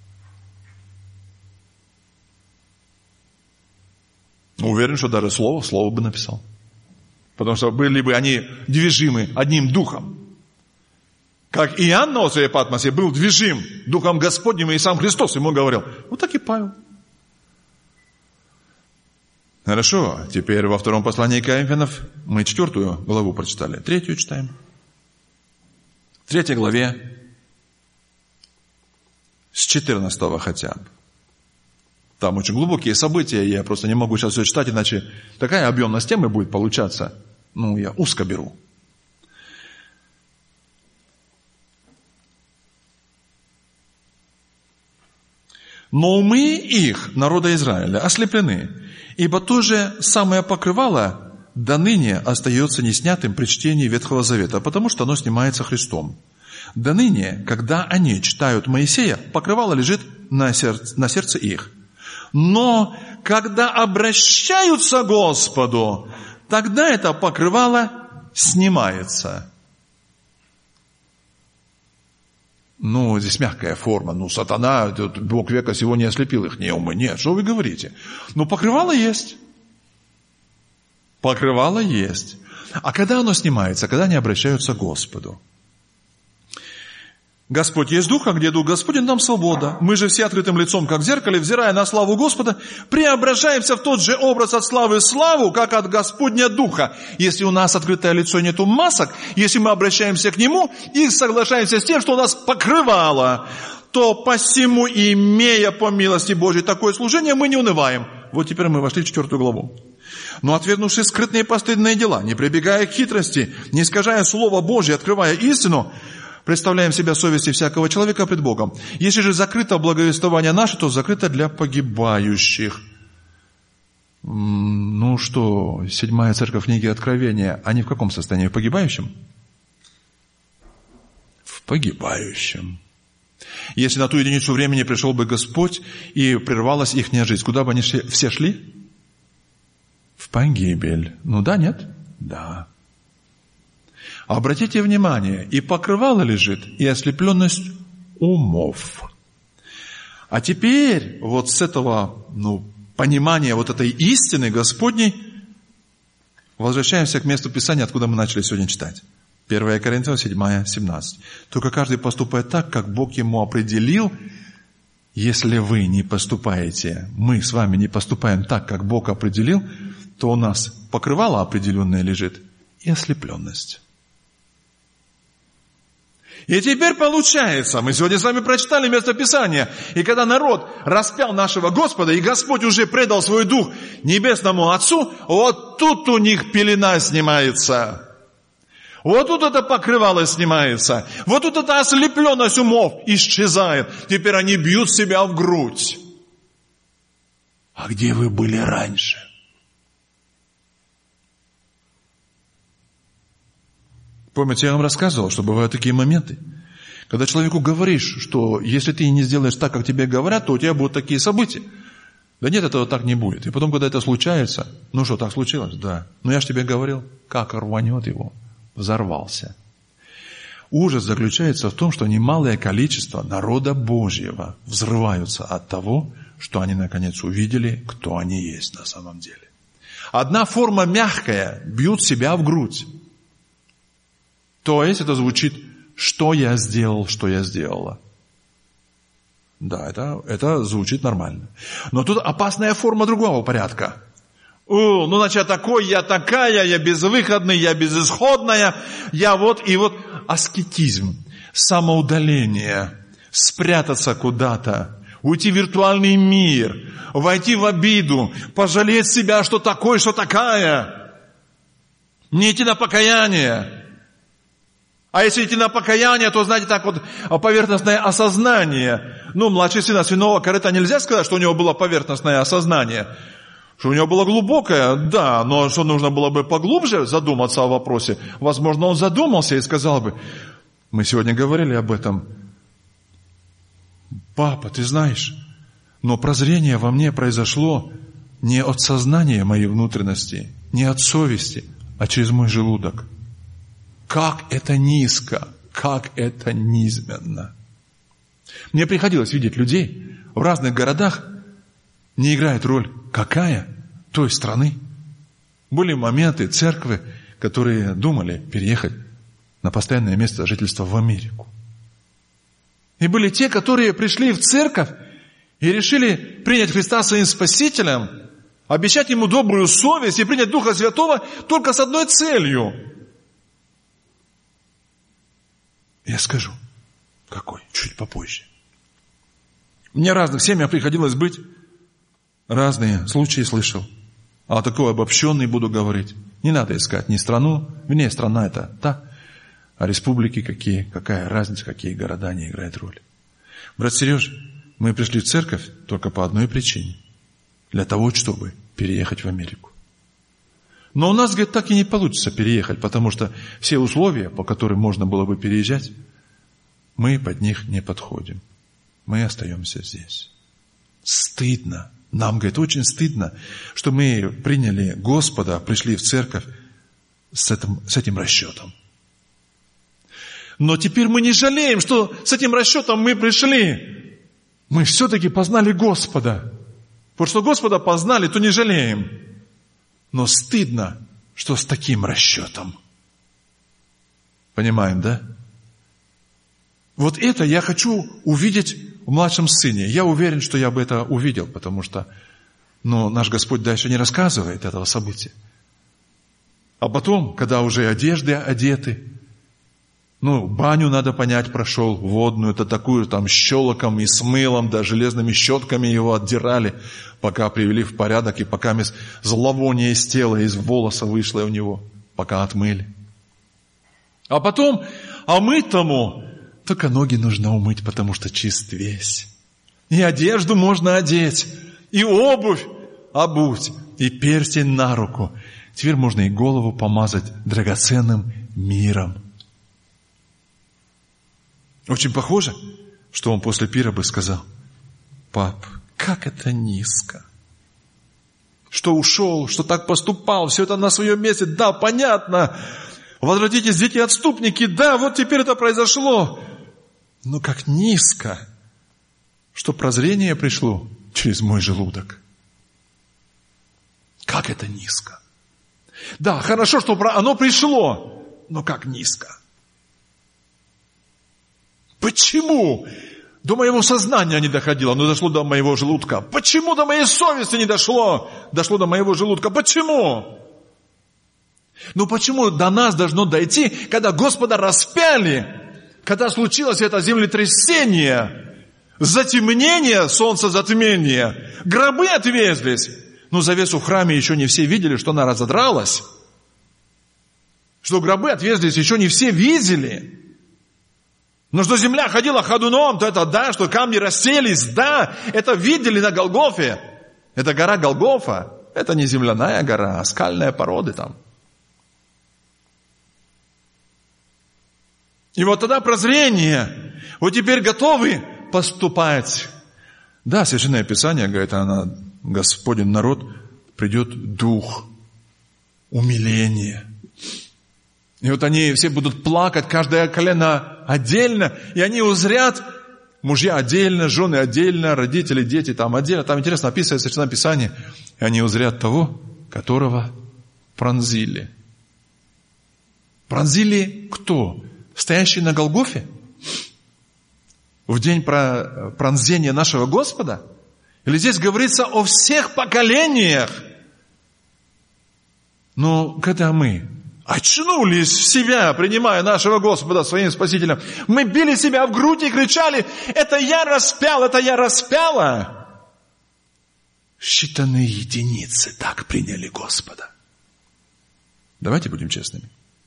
Уверен, что даже слово, слово бы написал. Потому что были бы они движимы одним духом. Как Иоанн на острове Патмосе был движим Духом Господним, и сам Христос ему говорил. Вот так и Павел. Хорошо, теперь во втором послании Коринфянов мы четвертую главу прочитали. Третью читаем. В третьей главе с четырнадцатого хотя бы. Там очень глубокие события, я просто не могу сейчас все читать, иначе такая объемность темы будет получаться. Ну, я узко беру. Но умы их, народа Израиля, ослеплены, ибо то же самое покрывало до ныне остается неснятым при чтении Ветхого Завета, потому что оно снимается Христом. До ныне, когда они читают Моисея, покрывало лежит на сердце, на сердце их. Но когда обращаются к Господу, тогда это покрывало снимается. Ну, здесь мягкая форма. Ну, сатана, Бог века сего не ослепил их. Не, умы, нет, что вы говорите? Ну, покрывало есть. Покрывало есть. А когда оно снимается? Когда они обращаются к Господу. Господь есть Дух, а где Дух Господень, там свобода. Мы же все открытым лицом, как в зеркале, взирая на славу Господа, преображаемся в тот же образ от славы в славу, как от Господня Духа. Если у нас открытое лицо, нету масок, если мы обращаемся к Нему и соглашаемся с тем, что у нас покрывало, то посему, имея по милости Божьей такое служение, мы не унываем. Вот теперь мы вошли в четвертую главу. Но отвергнувши скрытные постыдные дела, не прибегая к хитрости, не искажая Слово Божье, открывая истину, представляем себя совести всякого человека пред Богом. Если же закрыто благовествование наше, то закрыто для погибающих. Ну что, седьмая церковь книги Откровения, они в каком состоянии? В погибающем? В погибающем. Если на ту единицу времени пришел бы Господь и прервалась их жизнь, куда бы они все шли? В погибель. Ну да, нет? Да. Обратите внимание, и покрывало лежит, и ослепленность умов. А теперь вот с этого ну, понимания вот этой истины Господней возвращаемся к месту Писания, откуда мы начали сегодня читать. первое Коринфянам седьмая, семнадцать. Только каждый поступает так, как Бог ему определил. Если вы не поступаете, мы с вами не поступаем так, как Бог определил, то у нас покрывало определенное лежит и ослепленность. И теперь получается, мы сегодня с вами прочитали место Писания, и когда народ распял нашего Господа, и Господь уже предал свой дух небесному Отцу, вот тут у них пелена снимается. Вот тут это покрывало снимается. Вот тут эта ослепленность умов исчезает. Теперь они бьют себя в грудь. А где вы были раньше? Помните, я вам рассказывал, что бывают такие моменты, когда человеку говоришь, что если ты не сделаешь так, как тебе говорят, то у тебя будут такие события. Да нет, этого так не будет. И потом, когда это случается, ну что, так случилось? Да. Но я же тебе говорил, как рванет его. Взорвался. Ужас заключается в том, что немалое количество народа Божьего взрываются от того, что они наконец увидели, кто они есть на самом деле. Одна форма мягкая, бьют себя в грудь. То есть это звучит, что я сделал, что я сделала. Да, это, это звучит нормально. Но тут опасная форма другого порядка. О, ну, значит, я такой, я такая, я безвыходный, я безысходная, я вот и вот. Аскетизм, самоудаление, спрятаться куда-то, уйти в виртуальный мир, войти в обиду, пожалеть себя, что такой, что такая. Не идти на покаяние. А если идти на покаяние, то, знаете, так вот поверхностное осознание. Ну, младший сын свиного корыта нельзя сказать, что у него было поверхностное осознание. Что у него было глубокое, да, но что нужно было бы поглубже задуматься о вопросе. Возможно, он задумался и сказал бы, мы сегодня говорили об этом. Папа, ты знаешь, но прозрение во мне произошло не от сознания моей внутренности, не от совести, а через мой желудок. Как это низко, как это низменно. Мне приходилось видеть людей в разных городах, не играет роль какая той страны. Были моменты, церкви, которые думали переехать на постоянное место жительства в Америку. И были те, которые пришли в церковь и решили принять Христа своим Спасителем, обещать Ему добрую совесть и принять Духа Святого только с одной целью. Я скажу, какой, чуть попозже. Мне в разных семьях приходилось быть, разные случаи слышал. А такой обобщенный буду говорить. Не надо искать ни страну, вне страна это та, а республики какие, какая разница, какие города не играет роль. Брат Сереж, мы пришли в церковь только по одной причине. Для того, чтобы переехать в Америку. Но у нас, говорит, так и не получится переехать, потому что все условия, по которым можно было бы переезжать, мы под них не подходим. Мы остаемся здесь. Стыдно. Нам, говорит, очень стыдно, что мы приняли Господа, пришли в церковь с этим, с этим расчетом. Но теперь мы не жалеем, что с этим расчетом мы пришли. Мы все-таки познали Господа. Потому что Господа познали, то не жалеем. Но стыдно, что с таким расчетом. Понимаем, да? Вот это я хочу увидеть в младшем сыне. Я уверен, что я бы это увидел, потому что ну, наш Господь дальше не рассказывает этого события. А потом, когда уже одежды одеты, ну, баню, надо понять, прошел, водную, это такую, там, щелоком и с мылом, да, железными щетками его отдирали, пока привели в порядок, и пока зловоние из тела, из волоса вышло у него, пока отмыли. А потом, а мыть-тому, только ноги нужно умыть, потому что чист весь. И одежду можно одеть, и обувь обуть, и перстень на руку. Теперь можно и голову помазать драгоценным миром. Очень похоже, что он после пира бы сказал: пап, как это низко. Что ушел, что так поступал, все это на своем месте, да, понятно. Возвратитесь, дети-отступники, да, вот теперь это произошло. Но как низко, что прозрение пришло через мой желудок. Как это низко. Да, хорошо, что оно пришло, но как низко. Почему до моего сознания не доходило, но дошло до моего желудка? Почему до моей совести не дошло, дошло до моего желудка? Почему? Ну почему до нас должно дойти, когда Господа распяли, когда случилось это землетрясение, затемнение, солнцезатмение, гробы отвезлись, но завесу в храме еще не все видели, что она разодралась. Что гробы отверзлись, еще не все видели. Но что земля ходила ходуном, то это да, что камни расселись, да, это видели на Голгофе. Это гора Голгофа, это не земляная гора, а скальные породы там. И вот тогда прозрение. Вот теперь готовы поступать. Да, Священное Писание говорит, она, Господень народ, придет дух умиления. И вот они все будут плакать, каждое колено отдельно, и они узрят, мужья отдельно, жены отдельно, родители, дети там отдельно. Там интересно описывается в Священном Писании. И они узрят того, которого пронзили. Пронзили кто? Стоящий на Голгофе? В день пронзения нашего Господа? Или здесь говорится о всех поколениях? Но когда мы очнулись в себя, принимая нашего Господа своим Спасителем, мы били себя в грудь и кричали: это я распял, это я распяла. Считанные единицы так приняли Господа. Давайте будем честными.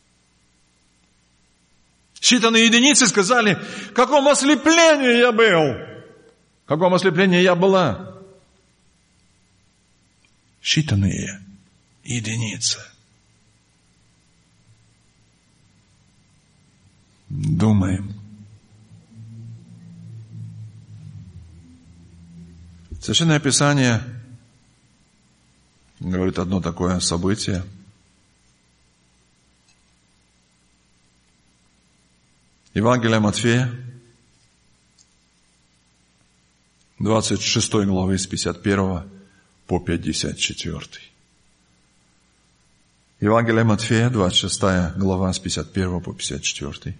Считанные единицы сказали: в каком ослеплении я был, в каком ослеплении я была. Считанные единицы. Думаем. Священное Писание говорит одно такое событие. Евангелие Матфея, двадцать шестой главы, с пятьдесят первого по пятьдесят четвёртый. Евангелие Матфея, двадцать шестая глава, с пятьдесят первого по пятьдесят четвёртый.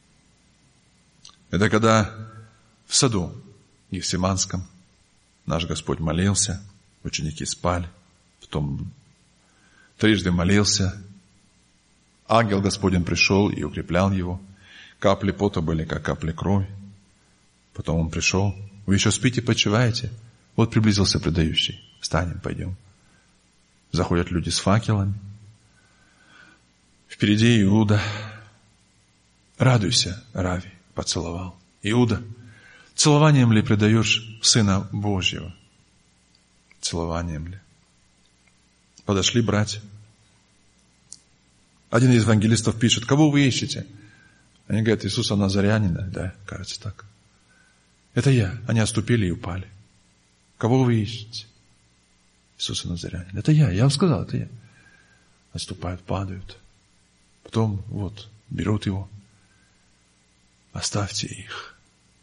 Это когда в саду Гефсиманском наш Господь молился, ученики спали, потом трижды молился, ангел Господень пришел и укреплял его, капли пота были, как капли крови. Потом он пришел: вы еще спите, почиваете? Вот приблизился предающий, встанем, пойдем. Заходят люди с факелами, впереди Иуда. Радуйся, Рави, поцеловал. Иуда, целованием ли предаешь Сына Божьего? Целованием ли? Подошли братья. Один из евангелистов пишет: кого вы ищете? Они говорят: Иисуса Назарянина. Да, кажется так. Это я. Они отступили и упали. Кого вы ищете? Иисуса Назарянина. Это я. Я вам сказал, это я. Отступают, падают. Потом вот берут его. Оставьте их.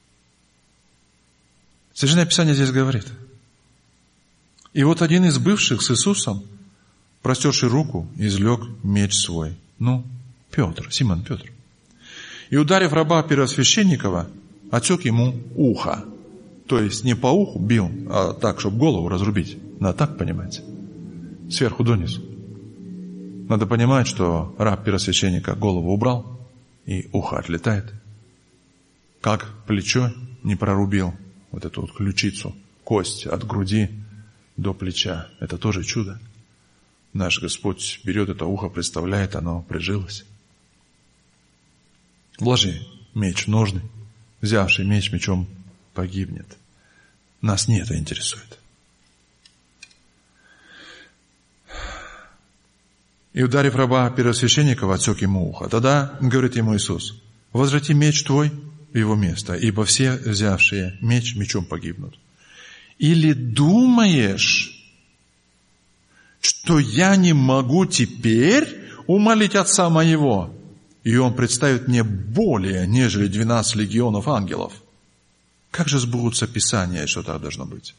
Священное Писание здесь говорит. И вот один из бывших с Иисусом, простерший руку, извлек меч свой. Ну, Петр, Симон Петр. И, ударив раба первосвященникова, отсек ему ухо. То есть не по уху бил, а так, чтобы голову разрубить. Надо так понимать. Сверху донизу. Надо понимать, что раб первосвященника голову убрал, и ухо отлетает. Как плечо не прорубил вот эту вот ключицу, кость от груди до плеча. Это тоже чудо. Наш Господь берет это ухо, представляет, оно прижилось. Вложи меч в ножны, взявший меч мечом погибнет. Нас не это интересует. И, ударив раба первосвященникова, отсек ему ухо. Тогда говорит ему Иисус: возврати меч твой в его место, ибо все, взявшие меч, мечом погибнут. Или думаешь, что я не могу теперь умолить Отца моего, и Он представит мне более, нежели двенадцать легионов ангелов? Как же сбудутся Писания, что так должно быть?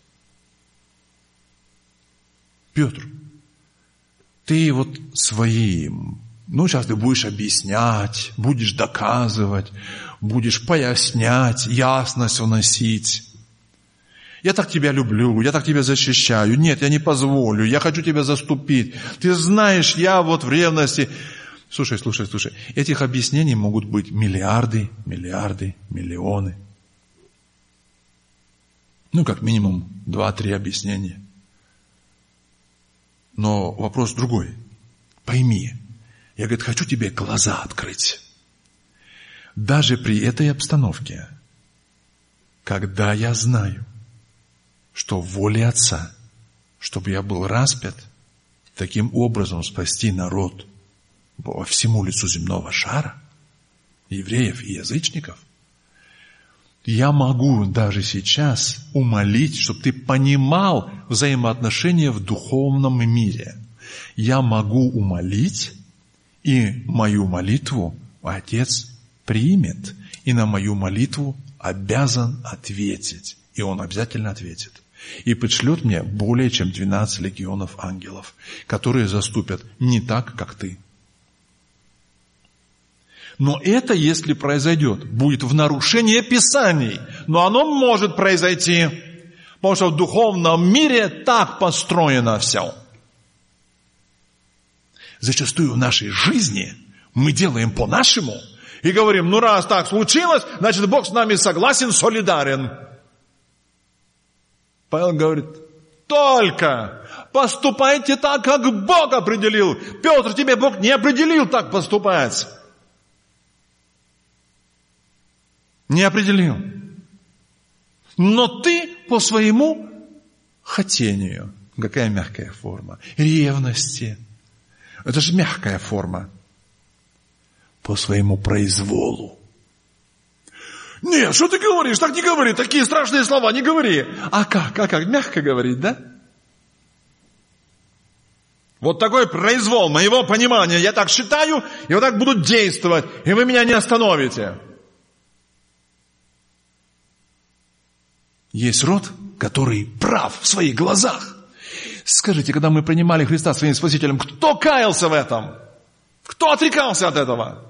Петр, ты вот своим, ну сейчас ты будешь объяснять, будешь доказывать, будешь пояснять, ясность вносить. Я так тебя люблю, я так тебя защищаю. Нет, я не позволю, я хочу тебя заступить. Ты знаешь, я вот в ревности. Слушай, слушай, слушай. Этих объяснений могут быть миллиарды, миллиарды, миллионы. Ну, как минимум, два-три объяснения. Но вопрос другой. Пойми, Я, говорит, хочу тебе глаза открыть. Даже при этой обстановке, когда я знаю, что воля Отца, чтобы я был распят, таким образом спасти народ по всему лицу земного шара, евреев и язычников, я могу даже сейчас умолить, чтобы ты понимал взаимоотношения в духовном мире. Я могу умолить, и мою молитву Отец примет, и на мою молитву обязан ответить. И Он обязательно ответит. И пришлет мне более чем двенадцать легионов ангелов, которые заступят не так, как ты. Но это, если произойдет, будет в нарушении Писаний. Но оно может произойти, потому что в духовном мире так построено все. Зачастую в нашей жизни мы делаем по-нашему и говорим, ну раз так случилось, значит Бог с нами согласен, солидарен. Павел говорит, только поступайте так, как Бог определил. Петр, тебе Бог не определил так поступать. Не определил. Но ты по своему хотению. Какая мягкая форма? Ревности. Это же мягкая форма. По своему произволу. Нет, что ты говоришь? Так не говори. Такие страшные слова не говори. А как? А как? Мягко говорить, да? Вот такой произвол моего понимания. Я так считаю, и вот так буду действовать. И вы меня не остановите. Есть род, который прав в своих глазах. Скажите, когда мы принимали Христа своим Спасителем, кто каялся в этом? Кто отрекался от этого?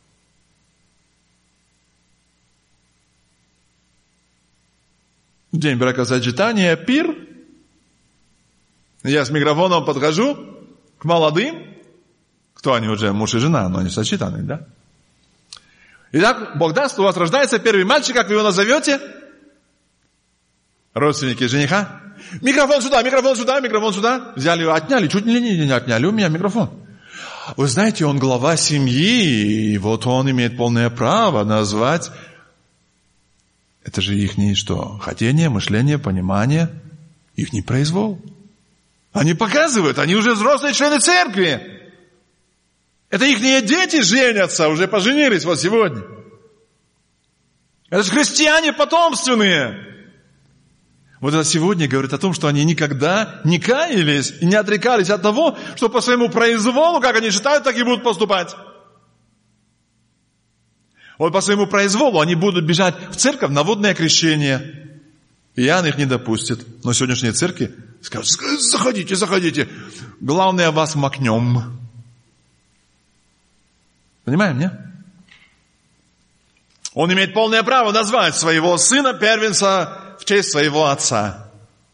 День бракосочетания, пир. Я с микрофоном подхожу к молодым. Кто они уже? Муж и жена, но они сочетаны, да? Итак, Бог даст, у вас рождается первый мальчик, как вы его назовете? Родственники жениха. Микрофон сюда, микрофон сюда, микрофон сюда. Взяли его, отняли, чуть ли не отняли у меня микрофон. Вы знаете, он глава семьи, и вот он имеет полное право назвать. Это же их не что? Хотение, мышление, понимание. Их не произвол. Они показывают, они уже взрослые члены церкви. Это их дети женятся, уже поженились вот сегодня. Это же христиане потомственные. Вот это сегодня говорит о том, что они никогда не каялись и не отрекались от того, что по своему произволу, как они считают, так и будут поступать. Вот по своему произволу они будут бежать в церковь на водное крещение. И Иоанн их не допустит. Но сегодняшние церкви скажут, заходите, заходите. Главное, вас макнем. Понимаем, не? Он имеет полное право назвать своего сына первенца в честь своего отца.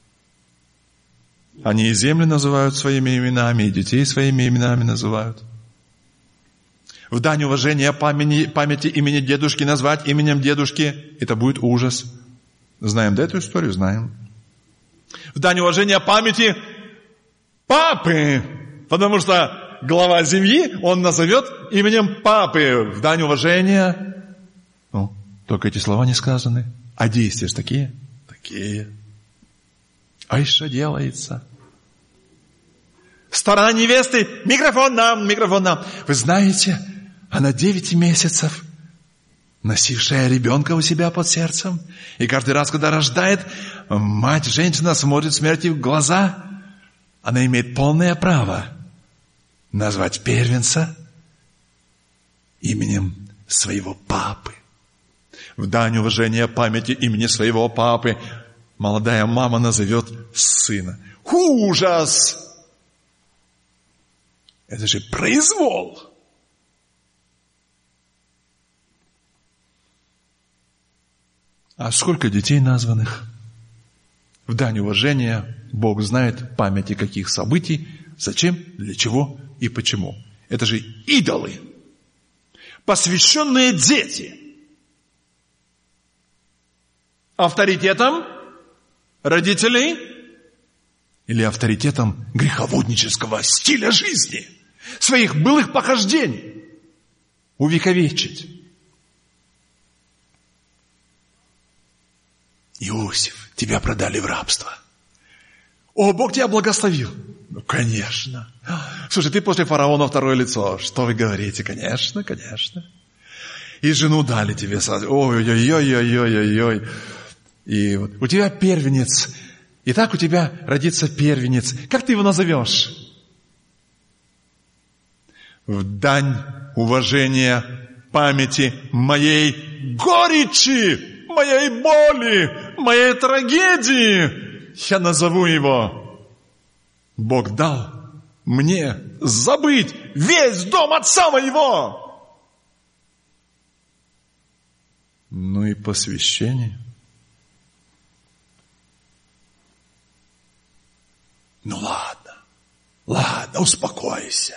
Они и земли называют своими именами, и детей своими именами называют. В дань уважения памяти, памяти имени дедушки назвать именем дедушки, это будет ужас. Знаем, да, эту историю? Знаем. В дань уважения памяти папы, потому что глава семьи он назовет именем папы. В дань уважения, ну, только эти слова не сказаны. А действия же такие? Такие. А и что делается? Сторона невесты, микрофон нам, микрофон нам. Вы знаете, она девять месяцев, носившая ребенка у себя под сердцем. И каждый раз, когда рождает, мать, женщина смотрит смерти в глаза. Она имеет полное право назвать первенца именем своего папы. В дань уважения памяти имени своего папы молодая мама назовет сына. Ужас! Это же произвол. А сколько детей названных? В дань уважения Бог знает памяти каких событий, зачем, для чего и почему. Это же идолы, посвященные дети. Авторитетом родителей или авторитетом греховоднического стиля жизни. своих былых похождений увековечить. Иосиф, тебя продали в рабство. О, Бог тебя благословил. Ну, конечно. Слушай, ты после фараона второе лицо. Что вы говорите? Конечно, конечно. И жену дали тебе сразу. Ой-ой-ой-ой-ой-ой-ой. И вот у тебя первенец. И так у тебя родится первенец. Как ты его назовешь? В дань уважения памяти моей горечи, моей боли, моей трагедии. Я назову его. Бог дал мне забыть весь дом отца моего. Ну и посвящение. Ну ладно, ладно, успокойся.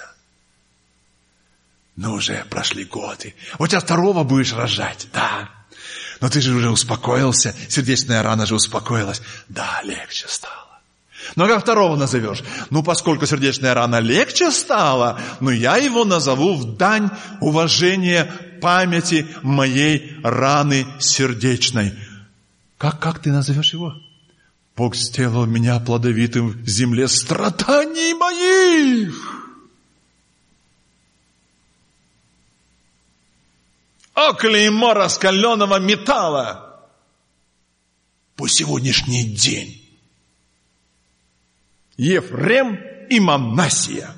Ну уже прошли годы. Вот тебя второго будешь рожать, да. Но ты же уже успокоился, сердечная рана же успокоилась. Да, легче стало. Но как второго назовешь? Ну, поскольку сердечная рана легче стала, ну, я его назову в дань уважения памяти моей раны сердечной. Как, как ты назовешь его? Бог сделал меня плодовитым в земле страданий моих. О, клеймо раскаленного металла! По сегодняшний день Ефрем и Манассия.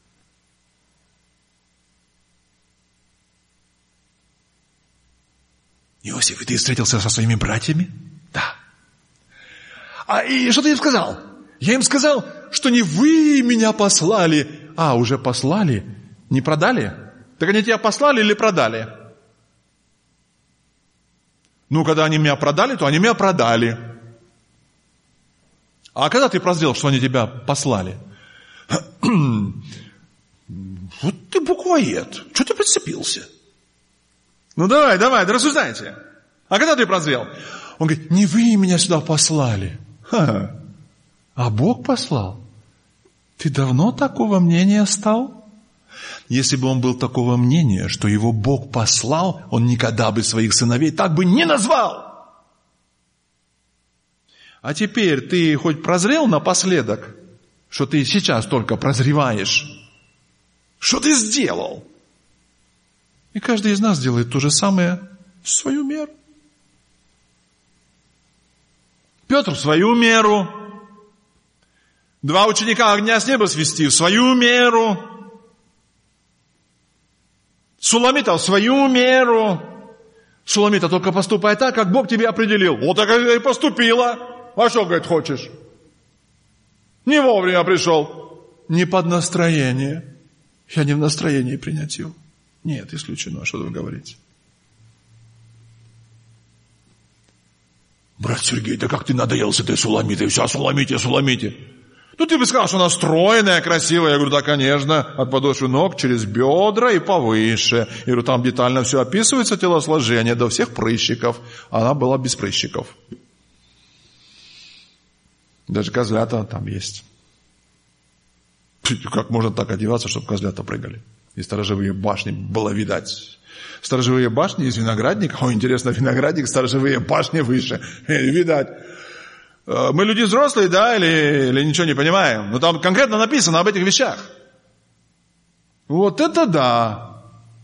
Иосиф, и ты встретился со своими братьями? Да. А и что ты им сказал? Я им сказал, что не вы меня послали. А, уже послали? Не продали? Так они тебя послали или продали? Ну, когда они меня продали, то они меня продали. А когда ты прозрел, что они тебя послали? Вот ты буквоед. Что ты прицепился? Ну, давай, давай, да рассуждайте. А когда ты прозрел? Он говорит, не вы меня сюда послали. Ха-ха. А Бог послал. Ты давно такого мнения стал? Если бы он был такого мнения, что его Бог послал, он никогда бы своих сыновей так бы не назвал. А теперь ты хоть прозрел напоследок, что ты сейчас только прозреваешь? Что ты сделал? И каждый из нас делает то же самое в свою меру. Петр в свою меру. Два ученика огня с неба свести в свою меру. Суламита в свою меру. Суламита только поступай так, как Бог тебе определил. Вот так и поступила. А что, говорит, хочешь? Не вовремя пришел. Не под настроение. Я не в настроении принять его. Нет, исключено. Что вы говорите? Брат Сергей, да как ты надоел с этой Суламитой? Все о Суламите, Суламите. Ну, ты бы сказал, что она стройная, красивая. Я говорю, да, конечно, от подошвы ног через бедра и повыше. Я говорю, там детально все описывается, телосложение до всех прыщиков. Она была без прыщиков. Даже козлята там есть. Как можно так одеваться, чтобы козлята прыгали? И сторожевые башни было видать. Сторожевые башни из виноградника. О, интересно, виноградник, сторожевые башни выше. Видать. Мы люди взрослые, да, или, или ничего не понимаем? Но там конкретно написано об этих вещах. Вот это да.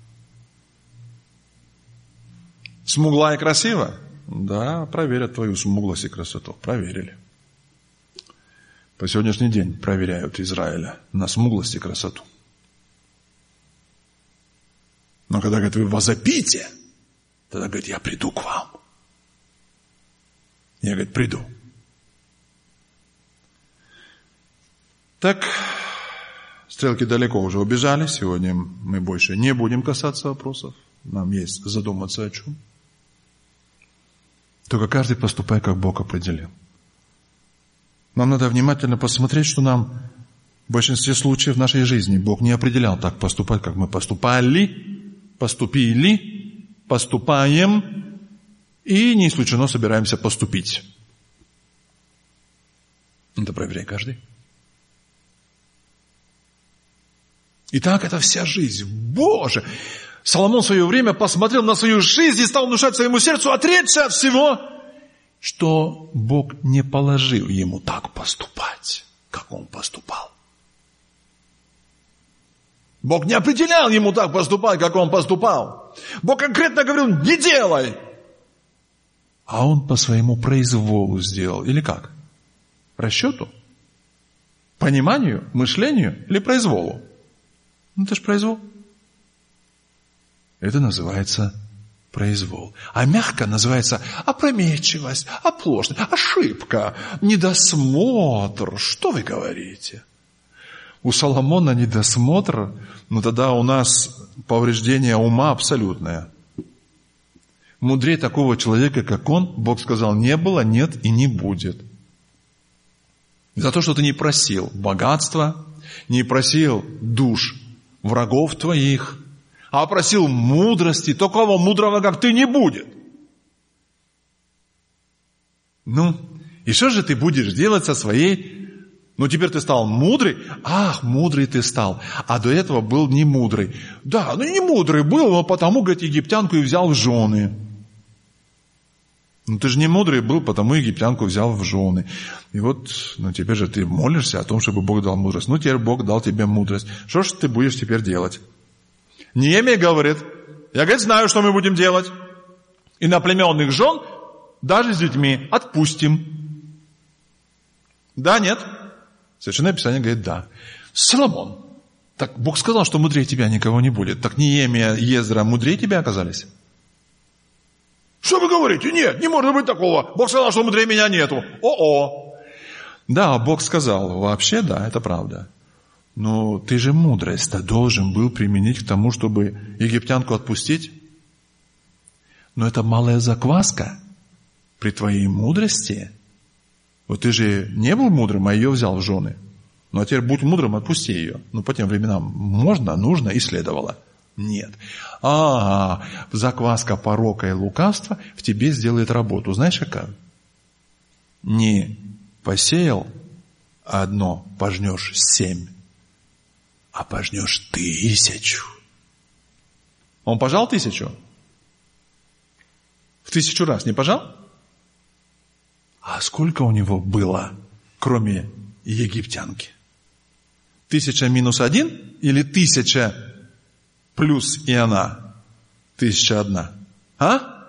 Смугла и красиво? Да, проверят твою смуглость и красоту. Проверили. По сегодняшний день проверяют Израиля на смуглость и красоту. Но когда, говорит, вы возопите, тогда, говорит, я приду к вам. Я, говорит, приду. Так, стрелки далеко уже убежали. Сегодня мы больше не будем касаться вопросов. Нам есть задуматься о чем. Только каждый поступает, как Бог определил. Нам надо внимательно посмотреть, что нам в большинстве случаев в нашей жизни Бог не определял так поступать, как мы поступали, поступили, поступаем и не исключено собираемся поступить. Это проверяй каждый. И так это вся жизнь. Боже! Соломон в свое время посмотрел на свою жизнь и стал внушать своему сердцу отречься от всего, что Бог не положил ему так поступать, как он поступал. Бог не определял ему так поступать, как он поступал. Бог конкретно говорил: не делай. А он по своему произволу сделал. Или как? Расчету? Пониманию? Мышлению? Или произволу? Ну, это же произвол. Это называется произвол. А мягко называется опрометчивость, оплошность, ошибка, недосмотр. Что вы говорите? У Соломона недосмотр, но тогда у нас повреждение ума абсолютное. Мудрее такого человека, как он, Бог сказал, не было, нет и не будет. За то, что ты не просил богатства, не просил душ врагов твоих, а просил мудрости, такого мудрого, как ты, не будет. Ну, и что же ты будешь делать со своей... Ну, теперь ты стал мудрый. Ах, мудрый ты стал. А до этого был не мудрый. Да, ну не мудрый был, но потому, говорит, египтянку и взял в жены. Ну, ты же не мудрый был, потому египтянку взял в жены. И вот, ну, теперь же ты молишься о том, чтобы Бог дал мудрость. Ну, теперь Бог дал тебе мудрость. Что ж ты будешь теперь делать? Неемия говорит: я, говорит, знаю, что мы будем делать. Иноплеменных жен, даже с детьми, отпустим. Да, нет? Священное Писание говорит: да. Соломон, так Бог сказал, что мудрее тебя никого не будет. Так Неемия, Ездра мудрее тебя оказались? Что вы говорите? Нет, не может быть такого. Бог сказал, что мудрее меня нету. О-о. Да, Бог сказал. Вообще, да, это правда. Но ты же мудрость-то должен был применить к тому, чтобы египтянку отпустить. Но это малая закваска при твоей мудрости. Вот ты же не был мудрым, а ее взял в жены. Ну, а теперь будь мудрым, отпусти ее. Ну, по тем временам можно, нужно и следовало. Нет. А, закваска порока и лукавства в тебе сделает работу. Знаешь, какая? Не посеял одно, пожнешь семь, а пожнешь тысячу. Он пожал тысячу? В тысячу раз не пожал? А сколько у него было, кроме египтянки? Тысяча минус один или тысяча плюс и она? Тысяча одна. А?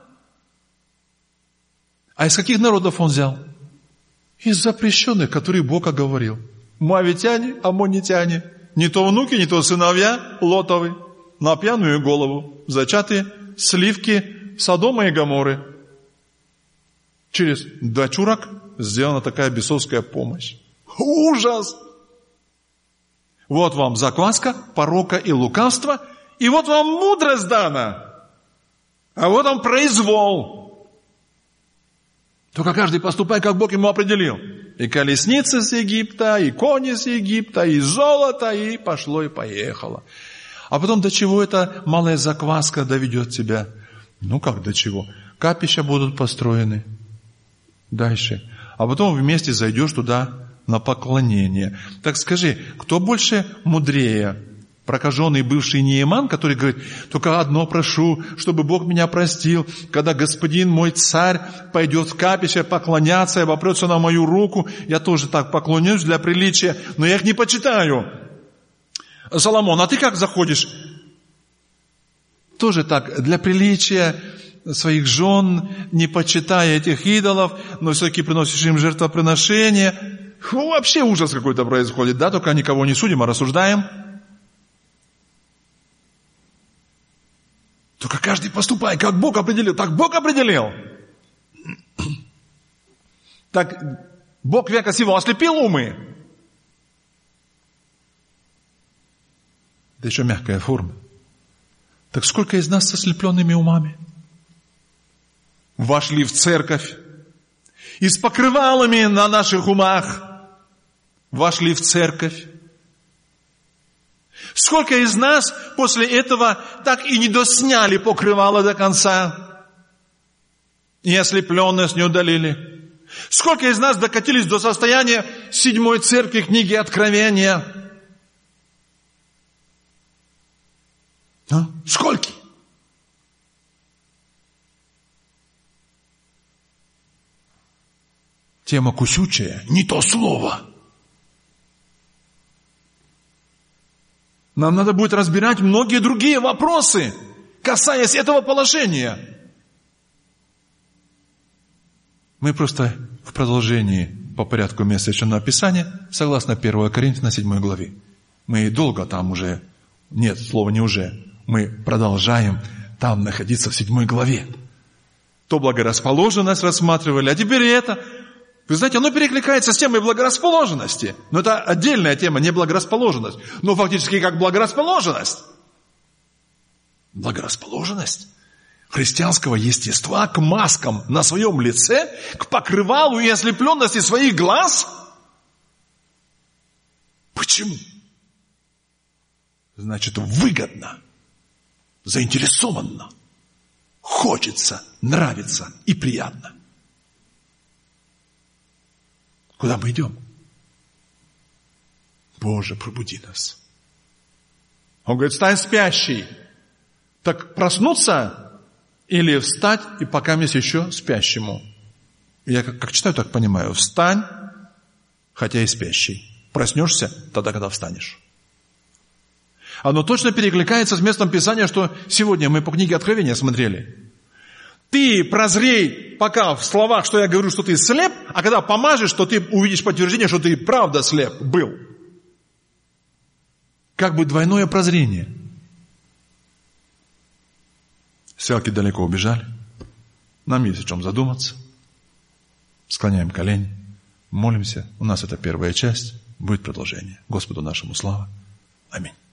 А из каких народов он взял? Из запрещенных, которые Бог оговорил. Моавитяне, аммонитяне. Не то внуки, не то сыновья Лотовы. На пьяную голову. Зачатые сливки Содома и Гоморры. Через дочурок сделана такая бесовская помощь. Ужас! Вот вам закваска, порока и лукавства, и вот вам мудрость дана. А вот он произвол. Только каждый поступай, как Бог ему определил. И колесницы с Египта, и кони с Египта, и золото, и пошло, и поехало. А потом до чего эта малая закваска доведет тебя? Ну как до чего? Капища будут построены. Дальше. А потом вместе зайдешь туда на поклонение. Так скажи, кто больше мудрее? Прокаженный бывший Нееман, который говорит: только одно прошу, чтобы Бог меня простил, когда господин мой царь пойдет в капище поклоняться и обопрется на мою руку, я тоже так поклонюсь для приличия, но я их не почитаю. Соломон, а ты как заходишь? Тоже так, для приличия своих жен, не почитая этих идолов, но все-таки приносишь им жертвоприношение. Фу, вообще ужас какой-то происходит, да? Только никого не судим, а рассуждаем. Только каждый поступай, как Бог определил. Так Бог определил. Так Бог века сего ослепил умы. Да еще мягкая форма. Так сколько из нас с ослепленными умами вошли в церковь и с покрывалами на наших умах вошли в церковь? Сколько из нас после этого так и не досняли покрывало до конца, и ослепленность не удалили? Сколько из нас докатились до состояния седьмой церкви книги Откровения? А? Сколько? Тема кусючая, не то слово. Нам надо будет разбирать многие другие вопросы, касаясь этого положения. Мы просто в продолжении по порядку места Священного Писания, согласно первое Коринфянам седьмой главе. Мы долго там уже, нет, слова не уже, мы продолжаем там находиться в седьмой главе. То благорасположенность рассматривали, а теперь и это. Вы знаете, оно перекликается с темой благорасположенности. Но это отдельная тема, не благорасположенность. Но фактически как благорасположенность. Благорасположенность христианского естества к маскам на своем лице, к покрывалу и ослепленности своих глаз. Почему? Значит, выгодно, заинтересованно, хочется, нравится и приятно. Куда мы идем? Боже, пробуди нас. Он говорит, стань спящий. Так проснуться или встать и пока есть еще спящему? Я как, как читаю, так понимаю. Встань, хотя и спящий. Проснешься тогда, когда встанешь. Оно точно перекликается с местом Писания, что сегодня мы по книге Откровения смотрели. Ты прозрей пока в словах, что я говорю, что ты слеп, а когда помажешь, то ты увидишь подтверждение, что ты правда слеп был. Как бы двойное прозрение. Стрелки далеко убежали. Нам есть о чем задуматься. Склоняем колени, молимся. У нас это первая часть. Будет продолжение. Господу нашему слава. Аминь.